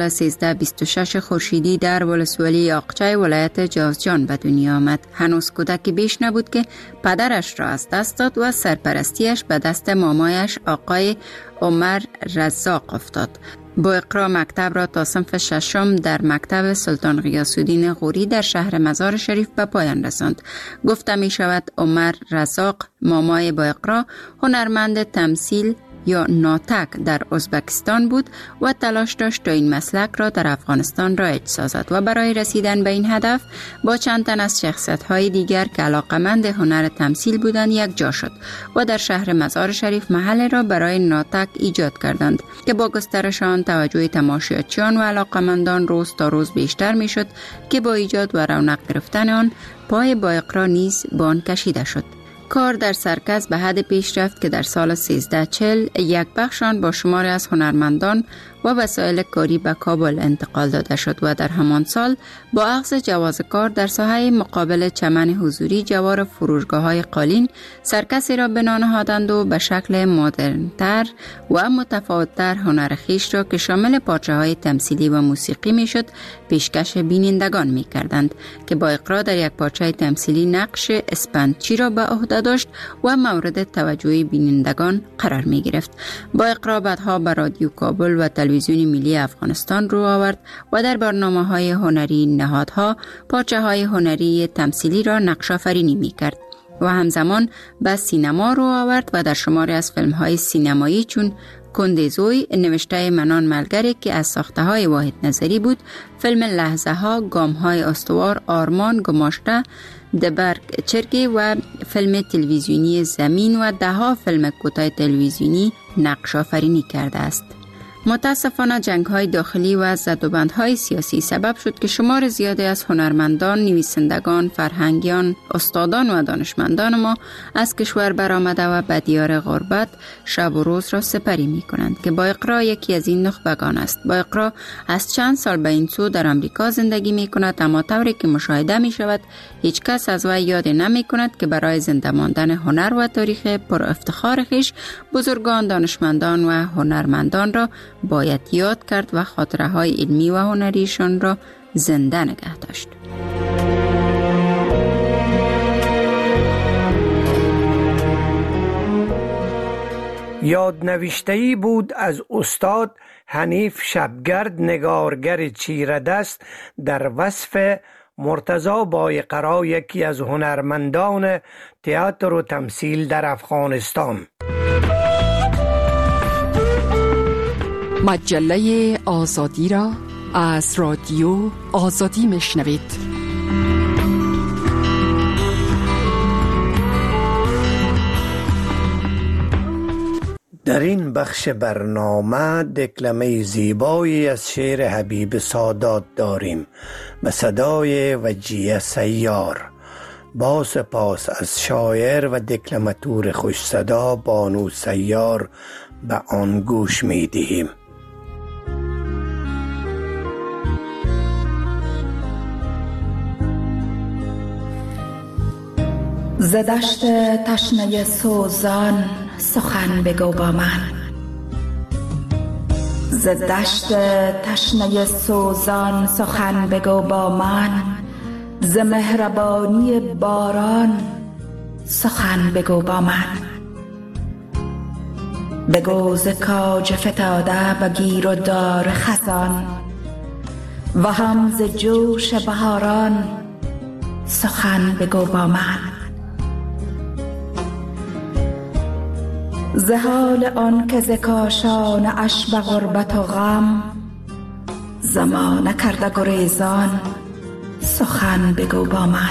1326 خورشیدی در ولسوالی یاقچه ولایت جوزجان به دنیا آمد. هنوز کودکی بیش نبود که پدرش را از دست داد و سرپرستیش به دست مامایش آقای عمر رزاق افتاد. بایقرا مکتب را تا صنف ششم در مکتب سلطان غیاث‌الدین غوری در شهر مزار شریف به پایان رساند. گفته می شود عمر رزاق مامای بایقرا هنرمند تمثیل یا ناتک در ازبکستان بود و تلاش داشت تا این مسلک را در افغانستان رایج سازد و برای رسیدن به این هدف با چند تن از شخصیت‌های دیگر که علاقمند هنر تمثیل بودند یک جا شد و در شهر مزار شریف محل را برای ناتک ایجاد کردند که با گسترش آن توجه تماشاچیان و علاقمندان روز تا روز بیشتر میشد که با ایجاد و رونق گرفتن آن پای با اقرا نیز به آن کشیده شد. کار در سرکس به حد پیش رفت که در سال 1340 یک بخش آن با شماری از هنرمندان و وسایل کاری به کابل انتقال داده شد و در همان سال با اخذ جواز کار در ساحه مقابل چمن حضوری جوار فروشگاه‌های قالین سرکسی را بنا نهادند و به شکل مدرن‌تر و متفاوت‌تر هنر خویش را که شامل پارچه‌های تمثیلی و موسیقی میشد پیشکش بینندگان می‌کردند که با اقرا در یک پارچه تمثیلی نقش اسپندچی را به عهده داشت و مورد توجه بینندگان قرار می‌گرفت. با اقرا بعدها به رادیو کابل و تلویزیون ملی افغانستان رو آورد و در برنامه‌های هنری نهادها پارچه‌های هنری تمثیلی را نقش آفرینی می‌کرد و همزمان به سینما رو آورد و در شماری از فیلم‌های سینمایی چون کندزوی نوشته منان ملگری که از ساخته‌های واحد نظری بود، فیلم لحظه‌ها، گام‌های استوار، آرمان گماشته، دبرگ چرگی و فیلم تلویزیونی زمین و ده‌ها فیلم کوتاه تلویزیونی نقش آفرینی کرده است. متاسفانه جنگ‌های داخلی و زدوبندهای سیاسی سبب شد که شمار زیادی از هنرمندان، نویسندگان، فرهنگیان، استادان و دانشمندان ما از کشور برآمده و به دیار غربت شب و روز را سپری می‌کنند که با اقرا یکی از این نخبگان است. با اقرا از چند سال به این سو در امریکا زندگی می‌کند، اما طوری که مشاهده می‌شود هیچ کس از وی یاد نمی‌کند که برای زنده ماندن هنر و تاریخ پر افتخار خویش بزرگان، دانشمندان و هنرمندان را باید یاد کرد و خاطره های علمی و هنریشان را زنده نگه داشت. یادنوشته‌ای بود از استاد حنیف شبگرد، نگارگر چیردست، در وصف مرتضی بایقرا، یکی از هنرمندان تئاتر و تمثیل در افغانستان. مجله آزادی را از رادیو آزادی میشنوید. در این بخش برنامه دکلمه زیبایی از شعر حبیب سادات داریم به صدای وجیه سیار. با سپاس از شاعر و دکلماتور خوش صدا بانو سیار به آن گوش می دهیم. ز دشت تشنه سوزان سخن بگو با من، ز دشت تشنه سوزان سخن بگو با من، ز مهربانی باران سخن بگو با من. بگو ز کاج فتاده به گیر و دار خزان و هم ز جوش بهاران سخن بگو با من. ز حال آن که ز کاشان اش به غربت و غم زمانه کرده گریزان سخن بگو با من.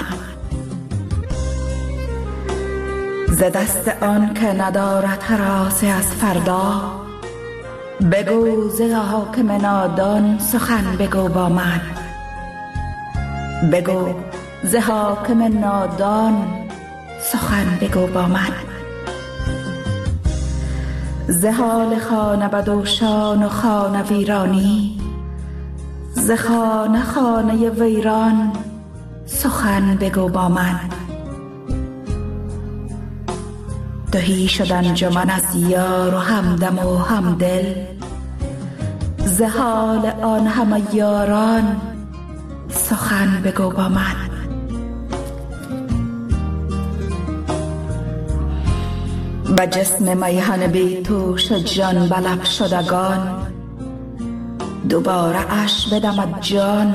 ز دست آن که ندارد هراسی از فردا بگو ز حاکم نادان سخن بگو با من. بگو ز حاکم نادان سخن بگو با من. ز حال خانه بدوشان و خانه ویرانی ز خانه خانه ویران سخن بگو با من. تهی شد انجمن از یار و همدم و همدل ز حال آن همه یاران سخن بگو با من. به جسم میهن بی توش جان به لب شدگان دوباره اش بدمد جان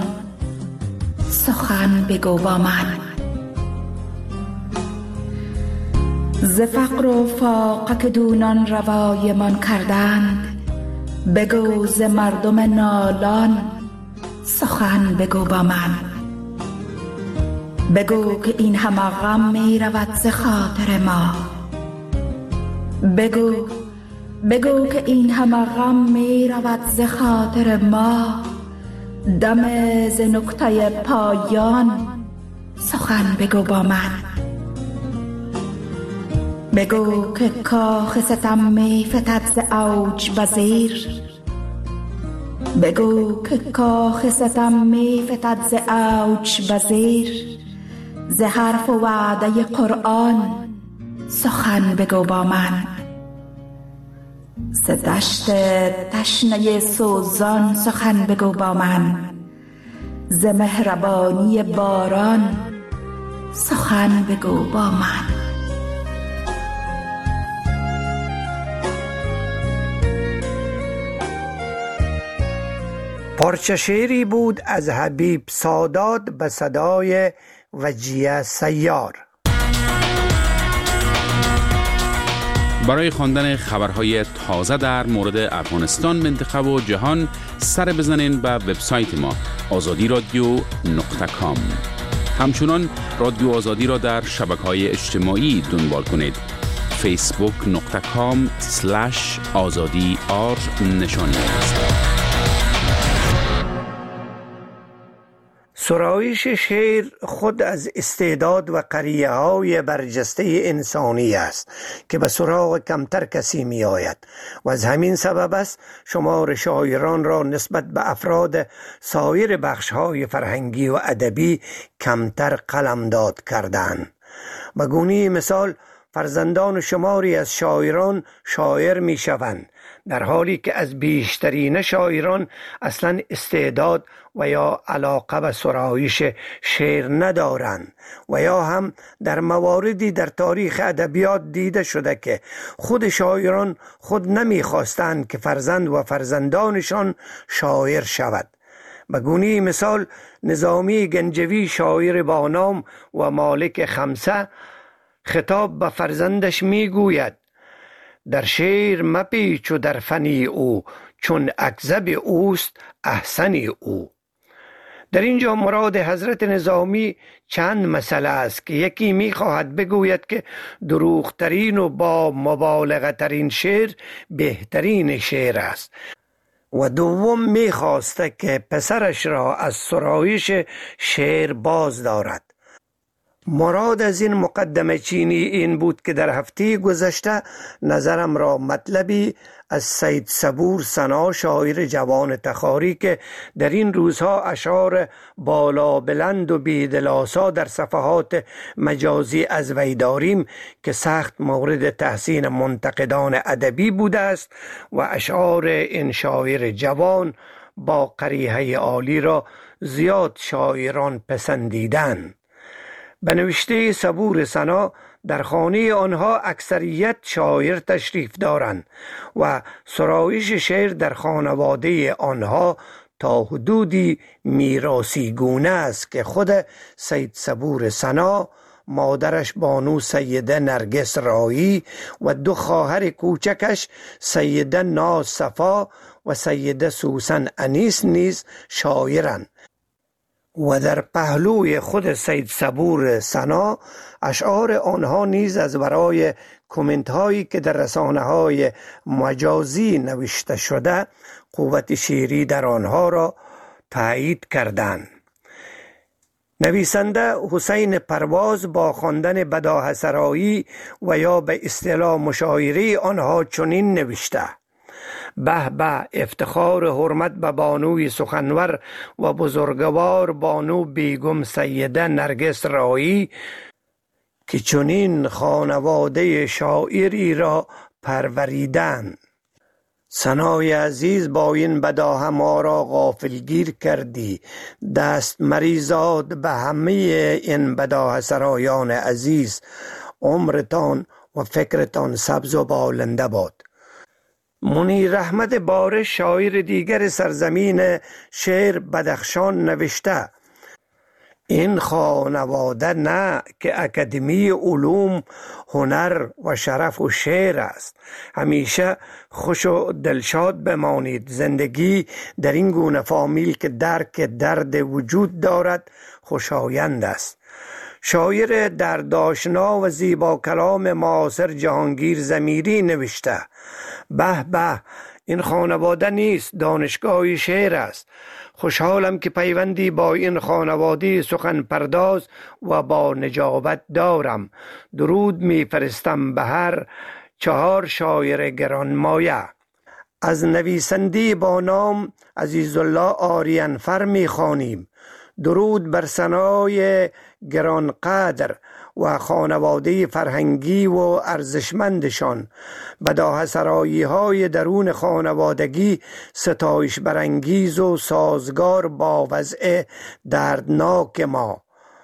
سخن بگو با من. ز فقر و فاقه که دونان روایمان کردند، بگو ز مردم نالان سخن بگو با من. بگو که این همه غم می رود ز خاطر ما. بگو که این همه غم می رود ز خاطر ما. دم ز نقطه پایان سخن بگو با من. بگو که کاخ ستم می فتد ز اوج به زیر. بگو که کاخ ستم می فتد ز اوج به زیر. ز حرف و وعده قرآن سخن بگو با من. ز دشت تشنه سوزان سخن بگو با من. ز مهربانی باران سخن بگو با من. پارچه شعری بود از حبیب سادات به صدای وجیه سیار. برای خواندن خبرهای تازه در مورد افغانستان، منطقه و جهان سر بزنین به وبسایت ما azadiradio.com. همچنان رادیو آزادی را در شبکه‌های اجتماعی دنبال کنید. facebook.com/azadi نشانی است. سرایش شعر خود از استعداد و قریه های برجسته انسانی است که به سراغ کمتر کسی می آید و از همین سبب است شمار شاعران را نسبت به افراد سایر بخش های فرهنگی و ادبی کمتر قلمداد کردند. به گونه مثال فرزندان شماری از شاعران شاعر می شوند، در حالی که از بیشترین شاعران اصلا استعداد و یا علاقه به سرایش شعر ندارند و یا هم در مواردی در تاریخ ادبیات دیده شده که خود شاعران خود نمیخواستند که فرزند و فرزندانشان شاعر شود. به گونه مثال نظامی گنجوی شاعر با نام و مالک خمسه خطاب به فرزندش میگوید: در شعر مپیچ و در فنی او، چون اکذب اوست احسنی او. در اینجا مراد حضرت نظامی چند مسئله است که یکی میخواهد بگوید که دروغترین و با مبالغه ترین شعر بهترین شعر است و دوم میخواسته که پسرش را از سرایش شعر باز دارد. مراد از این مقدمه چینی این بود که در هفته گذشته نظرم را مطلبی از سید صبور ثنا شاعر جوان تخاری که در این روزها اشعار بالا بلند و بیدلاسا در صفحات مجازی از وی داریم که سخت مورد تحسین منتقدان ادبی بوده است و اشعار این شاعر جوان با قریحه عالی را زیاد شاعران پسندیدند. به نوشته صبور ثنا در خانه آنها اکثریت شاعر تشریف دارند و سرایش شعر در خانواده آنها تا حدودی میراثی گونه است که خود سید صبور ثنا، مادرش بانو سیده نرگس رایی و دو خواهر کوچکش سیده ناز صفا و سیده سوسن انیس نیز شاعرند و در پهلوی خود سید صبور ثنا اشعار آنها نیز از برای کومنت هایی که در رسانه های مجازی نوشته شده قوت شعری در آنها را تایید کردند. نویسنده حسین پرواز با خواندن بداهه سرایی و یا به اصطلاح مشاعره آنها چنین نوشته: به به افتخار حرمت به بانوی سخنور و بزرگوار بانو بیگم سیده نرگس رایی که چنین خانواده شاعری را پروریدند. ثنای عزیز با این بداهه ما را غافلگیر کردی، دست مریزاد به همه این بداهه سرایان عزیز. عمرتان و فکرتان سبز و بالنده باد. منیر احمد بارش شاعر دیگر سرزمین شعر بدخشان نوشته: این خانواده نه که اکادمی علوم، هنر و شرف و شعر است. همیشه خوش و دلشاد بمانید. زندگی در این گونه فامیل که درک درد وجود دارد خوشایند است. شاعر دردآشنا و زیبا کلام معاصر جهانگیر ضمیری نوشته: به به، این خانواده نیست، دانشگاه شعر است. خوشحالم که پیوندی با این خانواده سخن پرداز و با نجابت دارم. درود می فرستم به هر 4 شاعر گرانمایه. از نویسنده با نام عزیزالله آریانفر می خوانیم. درود بر ثنای گرانقدر و خانواده فرهنگی و ارزشمندشان. بداهه‌سرایی های درون خانوادگی ستایش برانگیز و سازگار با وضع دردناک ما.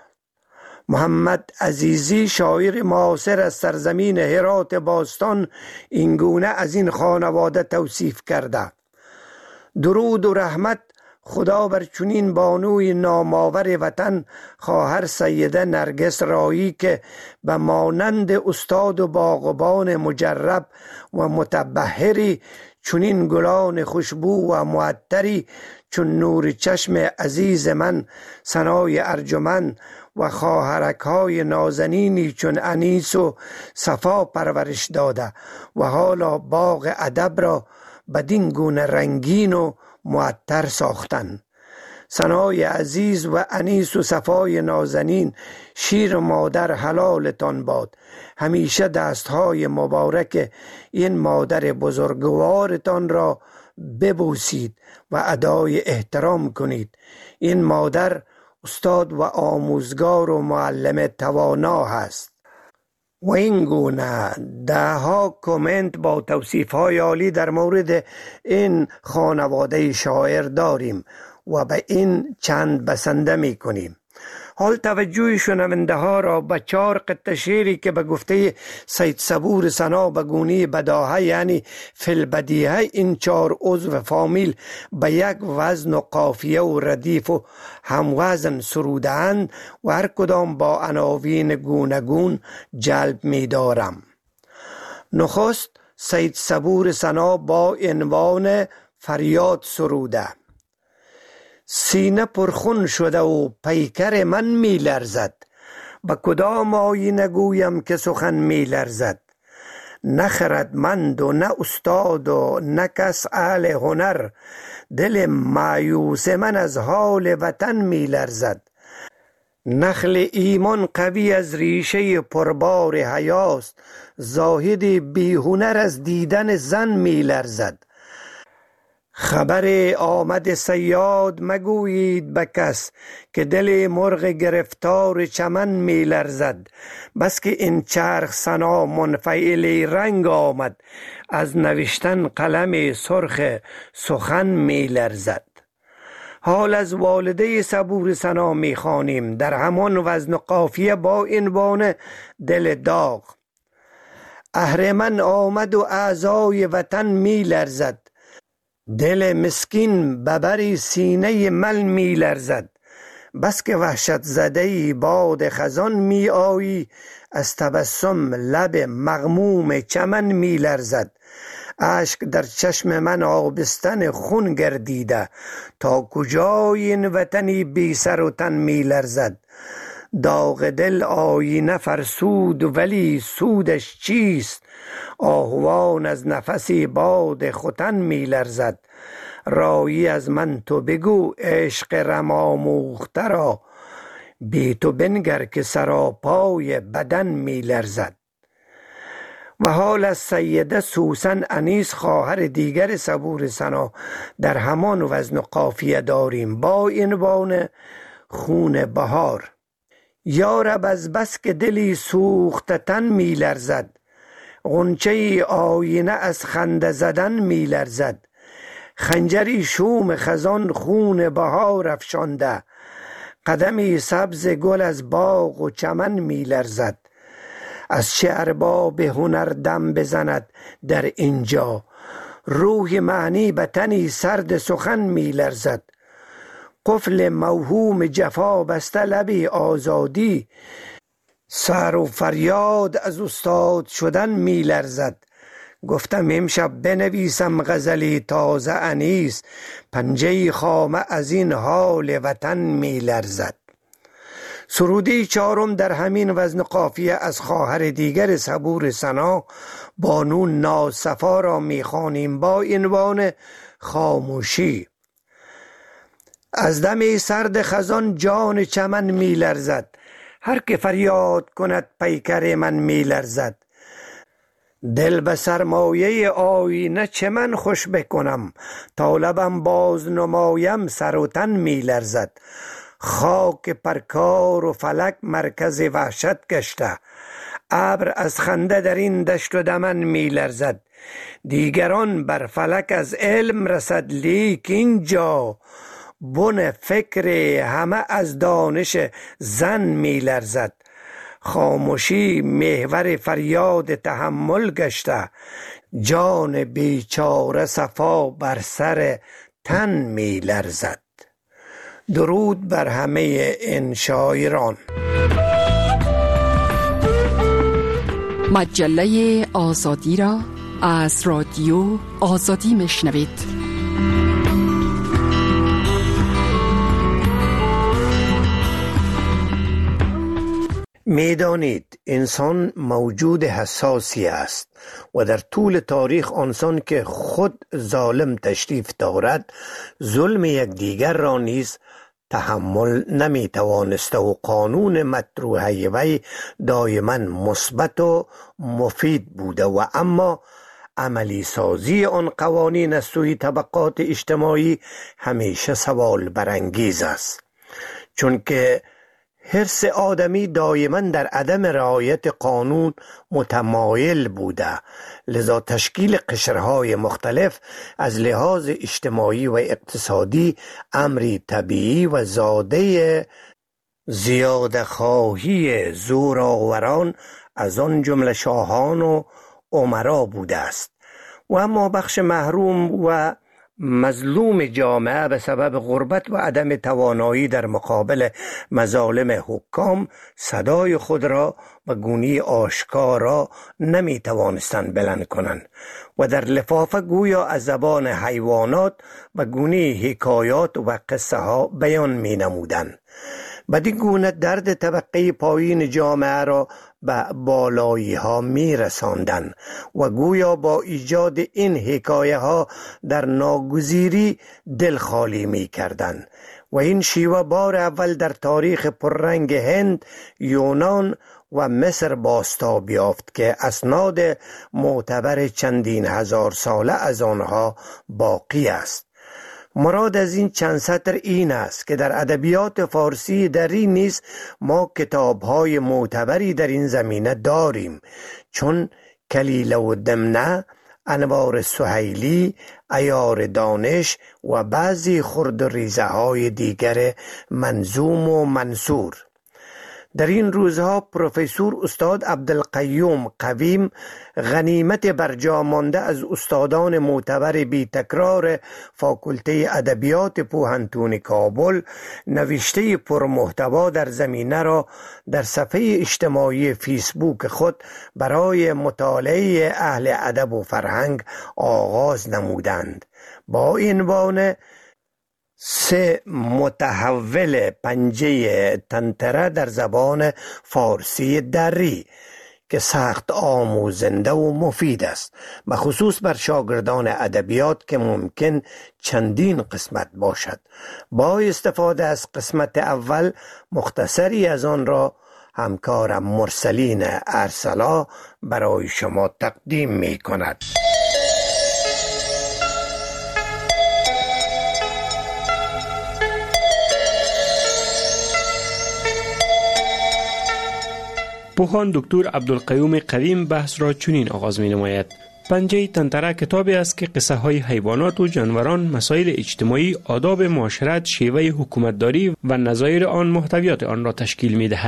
محمد عزیزی شاعر معاصر از سرزمین هرات باستان اینگونه از این خانواده توصیف کرده: درود و رحمت خدا بر چنین بانوی نامآور وطن، خواهر سیده نرگس رایی که به مانند استاد و باغبان مجرب و متبحری، چنین گلان خوشبو و معطری چون نور چشم عزیز من، ثنای ارجمند و خواهرک های نازنینی چون انیس و صفا پرورش داده و حالا باغ ادب را بدین گونه رنگین و معطر ساختن. ثنای عزیز و انیس و صفای نازنین، شیر مادر حلالتان باد. همیشه دستهای مبارک این مادر بزرگوارتان را ببوسید و ادای احترام کنید. این مادر استاد و آموزگار و معلم توانا هست. و این گونه ده ها کامنت با توصیف های عالی در مورد این خانواده شاعر داریم و به این چند بسنده می کنیم. حال توجه شنونده ها را به 4 قطعه شعری که به گفته سید صبور ثنا به گونه بداهه یعنی فی‌البدیهه این 4 عضو فامیل به یک وزن و قافیه و ردیف و هموزن سروده‌اند و هر کدام با عناوین گوناگون جلب می دارم. نخست سید صبور ثنا با عنوان فریاد سروده: سینه پرخون شده و پیکر من می لرزد، به کدام آیینه گویم که سخن می لرزد. نه خردمند و نه استاد و نه کس اهل هنر، دل مایوس من از حال وطن می لرزد. نخل ایمان قوی از ریشه پربار حیاست، زاهد بی هنر از دیدن زن می لرزد. خبر آمد صیاد مگویید به کس، که دل مرغ گرفتار چمن می لرزد. بس که این چرخ ثنا منفعل رنگ آمد، از نوشتن قلم سرخ سخن می لرزد. حال از والده صبور ثنا می خوانیم در همان وزن و قافیه با عنوان دل داغ: اهرمن آمد و اعضای وطن می لرزد، دل مسکین ببری سینه مل می لرزد. بس که وحشت زده باد خزان می آیی، از تبسم لب مغموم چمن می لرزد. اشک در چشم من آبستن خون گردیده، تا کجای این وطنی بی سر و تن می لرزد. داغ دل آینه فرسود ولی سودش چیست، آهوان از نفسی باد ختن می لرزد. رایی از من تو بگو عشق رم آموخته را، بی تو بنگر که سراپای بدن می لرزد. و حال از سیده سوسن انیس خواهر دیگر صبور ثنا در همان وزن و قافیه داریم با عنوان خون بهار: یارب از بس که دلی سوخته تن می لرزد، غنچه آینه از خنده زدن می لرزد. خنجری شوم خزان خون بهار افشانده، قدمی سبز گل از باغ و چمن می لرزد. از چه ارباب هنر دم بزند در اینجا، روح معنی به تنی سرد سخن می لرزد. قفل موهوم جفا بسته لبی آزادی، سر و فریاد از استاد شدن می لرزد. گفتم امشب بنویسم غزلی تازه انیس، پنجه خامه از این حال وطن می لرزد. سرودی چهارم در همین وزن قافیه از خواهر دیگر صبور ثنا بانو ناصفا را می خوانیم با عنوان خاموشی. از دم سرد خزان جان چمن می لرزد، هر که فریاد کند پیکر من می لرزد. دل به سرمایه آینه چه من خوش بکنم، تا لبم باز نمایم سر و تن می لرزد. خاک پرکار و فلک مرکز وحشت گشته، ابر از خنده در این دشت و دمن می لرزد. دیگران بر فلک از علم رسد، لیک اینجا بن فکر همه از دانش زن می لرزد. خاموشی محور فریاد تحمل گشته، جان بیچاره صفا بر سر تن می لرزد. درود بر همه این شاعران. مجله آزادی را از رادیو آزادی میشنوید. میدانید انسان موجود حساسی است و در طول تاریخ آنسان که خود ظالم تشریف دارد ظلم یکدیگر را نیز تحمل نمی توانسته و قانون مطروحه وی دائما مثبت و مفید بوده و اما عملی سازی آن قوانین از سوی طبقات اجتماعی همیشه سوال برانگیز است، چون که حرص آدمی دائما در عدم رعایت قانون متمایل بوده، لذا تشکیل قشرهای مختلف از لحاظ اجتماعی و اقتصادی امری طبیعی و زاده زیاده خواهی زورآوران از آن جمله شاهان و امرا بوده است. و اما بخش محروم و مظلوم جامعه به سبب غربت و عدم توانایی در مقابل مظالم حکام صدای خود را به گونه آشکارا نمی توانستند بلند کنند و در لفافه گویا از زبان حیوانات و گونه حکایات و قصه ها بیان می نمودند. بدین گونه درد طبقه پایین جامعه را به بالایی ها می رساندن و گویا با ایجاد این حکایه ها در ناگزیری دل خالی می کردن و این شیوه بار اول در تاریخ پررنگ هند، یونان و مصر بازتاب یافت که اسناد معتبر چندین هزار ساله از آنها باقی است. مراد از این چند سطر این است که در ادبیات فارسی دری نیز ما کتاب‌های معتبری در این زمینه داریم، چون کلیله و دمنه، انوار سهیلی، عیار دانش و بعضی خرد و ریزه های دیگر منظوم و منصور. در این روزها پروفسور استاد عبدالقیوم قویم، غنیمت برجا مانده از استادان معتبر بی تکرار فاکولته ادبیات پوهنتون کابل، نوشته پرمحتوا در زمینه را در صفحه اجتماعی فیسبوک خود برای مطالعه اهل ادب و فرهنگ آغاز نمودند با عنوان 3 متحول پنجه تنتره در زبان فارسی دری که سخت آموزنده و مفید است، بخصوص بر شاگردان ادبیات که ممکن چندین قسمت باشد. با استفاده از قسمت اول مختصری از آن را همکارم مرسلین ارسلا برای شما تقدیم می کند. پوهان دکتر عبدالقیوم قویم بحث را چنین آغاز می نماید: پنجه تنتره کتابی است که قصه های حیوانات و جانوران، مسائل اجتماعی، آداب معاشرت، شیوه حکومتداری و نظایر آن محتویات آن را تشکیل می دهد.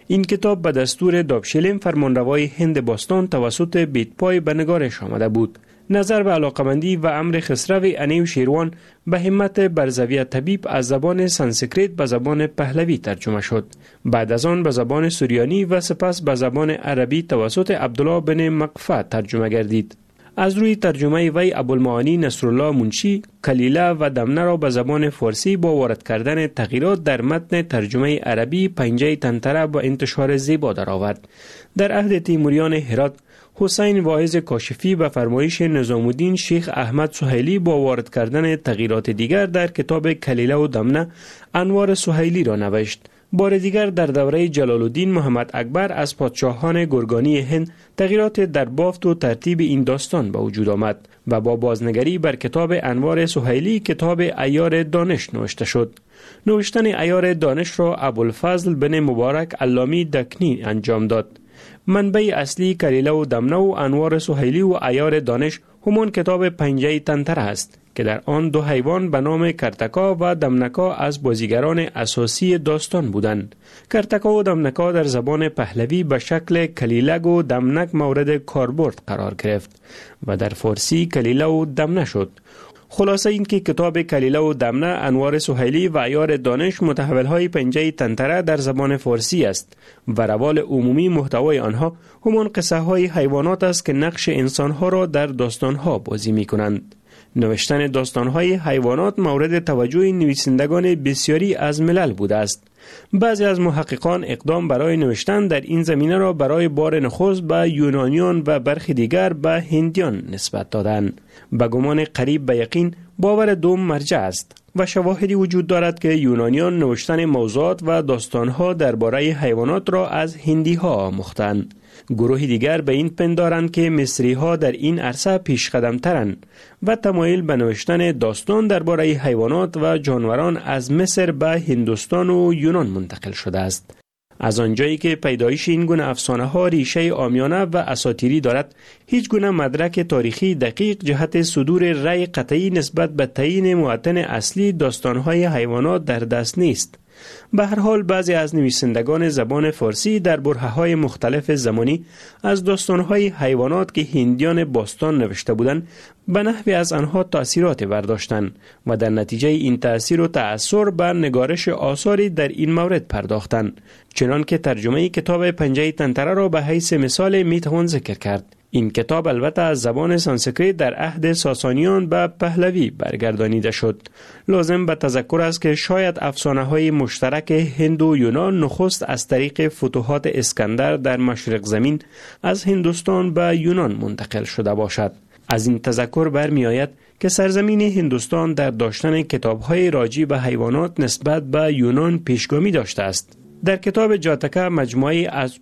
این کتاب به دستور دابشلیم فرمانروای هند باستان توسط بیتپای به نگارش آمده بود. نظر و علاقمندی و امر خسرو انیو شیروان به همت برزوی طبیب از زبان سانسکریت به زبان پهلوی ترجمه شد. بعد از آن به زبان سوریانی و سپس به زبان عربی توسط عبدالله بن مقفع ترجمه گردید. از روی ترجمه وی ابوالمعانی نصرالله منشی کلیله و دمنه را به زبان فارسی با وارد کردن تغییرات در متن ترجمه عربی پنجه تنتره با انتشار زیبا درآورد. در عهد تیموریان هرات حسین واعظ کاشفی به فرمایش نظام الدین شیخ احمد سهیلی با وارد کردن تغییرات دیگر در کتاب کلیله و دمنه انوار سهیلی را نوشت. بار دیگر در دوره جلال الدین محمد اکبر از پادشاهان گرگانی هند تغییرات در بافت و ترتیب این داستان به وجود آمد و با بازنگری بر کتاب انوار سهیلی کتاب عیار دانش نوشته شد. نوشتن عیار دانش را ابوالفضل بن مبارک علامی دکنی انجام داد. منبع اصلی کلیله و دمنه و انوار سهیلی و عیار دانش همان کتاب پنجه تنتره است که در آن دو حیوان به نام کرتکا و دمنکا از بازیگران اساسی داستان بودند. کرتکا و دمنکا در زبان پهلوی به شکل کلیلگ و دمنک مورد کاربرد قرار گرفت و در فارسی کلیله و دمنه شد. خلاصه این که کتاب کلیله و دمنه انوار سهیلی و عیار دانش متحولهای پنجه تنتره در زبان فارسی است و روال عمومی محتوای آنها همان قصه های حیوانات است که نقش انسانها را در داستانها بازی می کنند. نوشتن داستانهای حیوانات مورد توجه نویسندگان بسیاری از ملل بوده است. بعضی از محققان اقدام برای نوشتن در این زمینه را برای بار نخست به یونانیان و برخی دیگر به هندیان نسبت دادند. به گمان قریب به یقین باور دوم مرجع است و شواهدی وجود دارد که یونانیان نوشتن موضوعات و داستانها درباره حیوانات را از هندی‌ها آموختند. گروه دیگر به این پندارند که مصری‌ها در این عرصه پیشقدم‌ترند و تمایل به نوشتن داستان درباره حیوانات و جانوران از مصر به هندوستان و یونان منتقل شده است. از آنجایی که پیدایش این گونه افسانه‌ها ریشه عامیانه و اساطیری دارد، هیچ گونه مدرک تاریخی دقیق جهت صدور رأی قطعی نسبت به تعیین معتن اصلی داستان‌های حیوانات در دست نیست. به هر حال بعضی از نویسندگان زبان فارسی در برهه‌های مختلف زمانی از داستان‌های حیوانات که هندیان باستان نوشته بودند به نحوی از آنها تأثیرات برداشتند و در نتیجه این تأثیر و تأثیر به نگارش آثاری در این مورد پرداختند. چنان که ترجمه کتاب پنجه تنتره را به حیث مثال میتوان ذکر کرد. این کتاب البته از زبان سانسکریت در عهد ساسانیان به پهلوی برگردانیده شد. لازم به تذکر است که شاید افسانه‌های مشترک هند و یونان نخست از طریق فتوحات اسکندر در مشرق زمین از هندوستان به یونان منتقل شده باشد. از این تذکر برمی آید که سرزمین هندوستان در داشتن کتاب‌های راجع به حیوانات نسبت به یونان پیشگامی داشته است. در کتاب جاتکه مجموعی از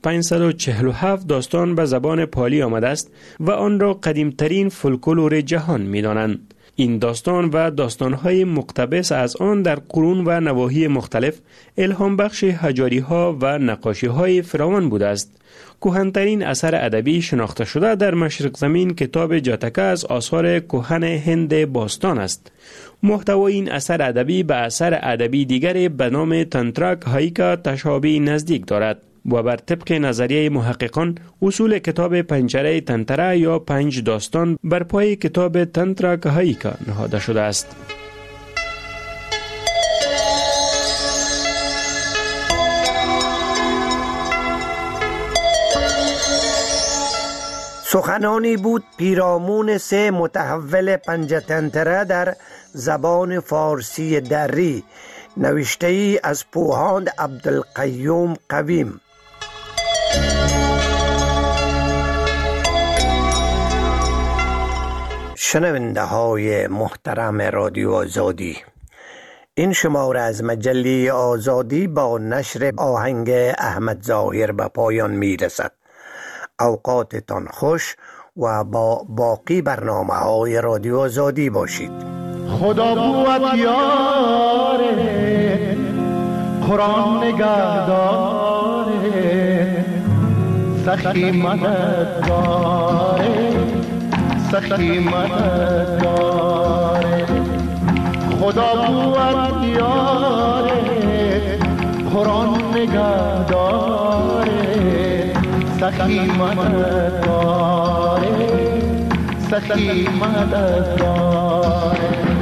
547 داستان به زبان پالی آمده است و آن را قدیمترین فولکلور جهان می دانند. این داستان و داستانهای مقتبس از آن در قرون و نواحی مختلف الهام بخش حجاری ها و نقاشی های فراوان بوده است. کهن‌ترین اثر ادبی شناخته شده در مشرق زمین کتاب جاتکه از آثار کهن هند باستان است. محتوای این اثر ادبی به اثر ادبی دیگر به نام تنتراک هاییکا تشابهی نزدیک دارد و بر طبق نظریه محققان اصول کتاب پنجره تنتره یا 5 داستان بر پای کتاب تنتراک هاییکا نهاده شده است. سخنانی بود پیرامون 3 متحول پنجه تنتره در زبان فارسی دری، نوشته ای از پوهاند عبدالقیوم قویم. شنونده های محترم رادیو آزادی، این شماره از مجله آزادی با نشر آهنگ احمد ظاهر به پایان می رسد. اوقاتتان خوش و با باقی برنامه های رادیو آزادی باشید. خدا بود یاره، قرآن نگهداره، سخی مددگاره، سخی مددگاره. خدا بود یاره، قرآن نگه داره سخی مدد داره سخی مدد داره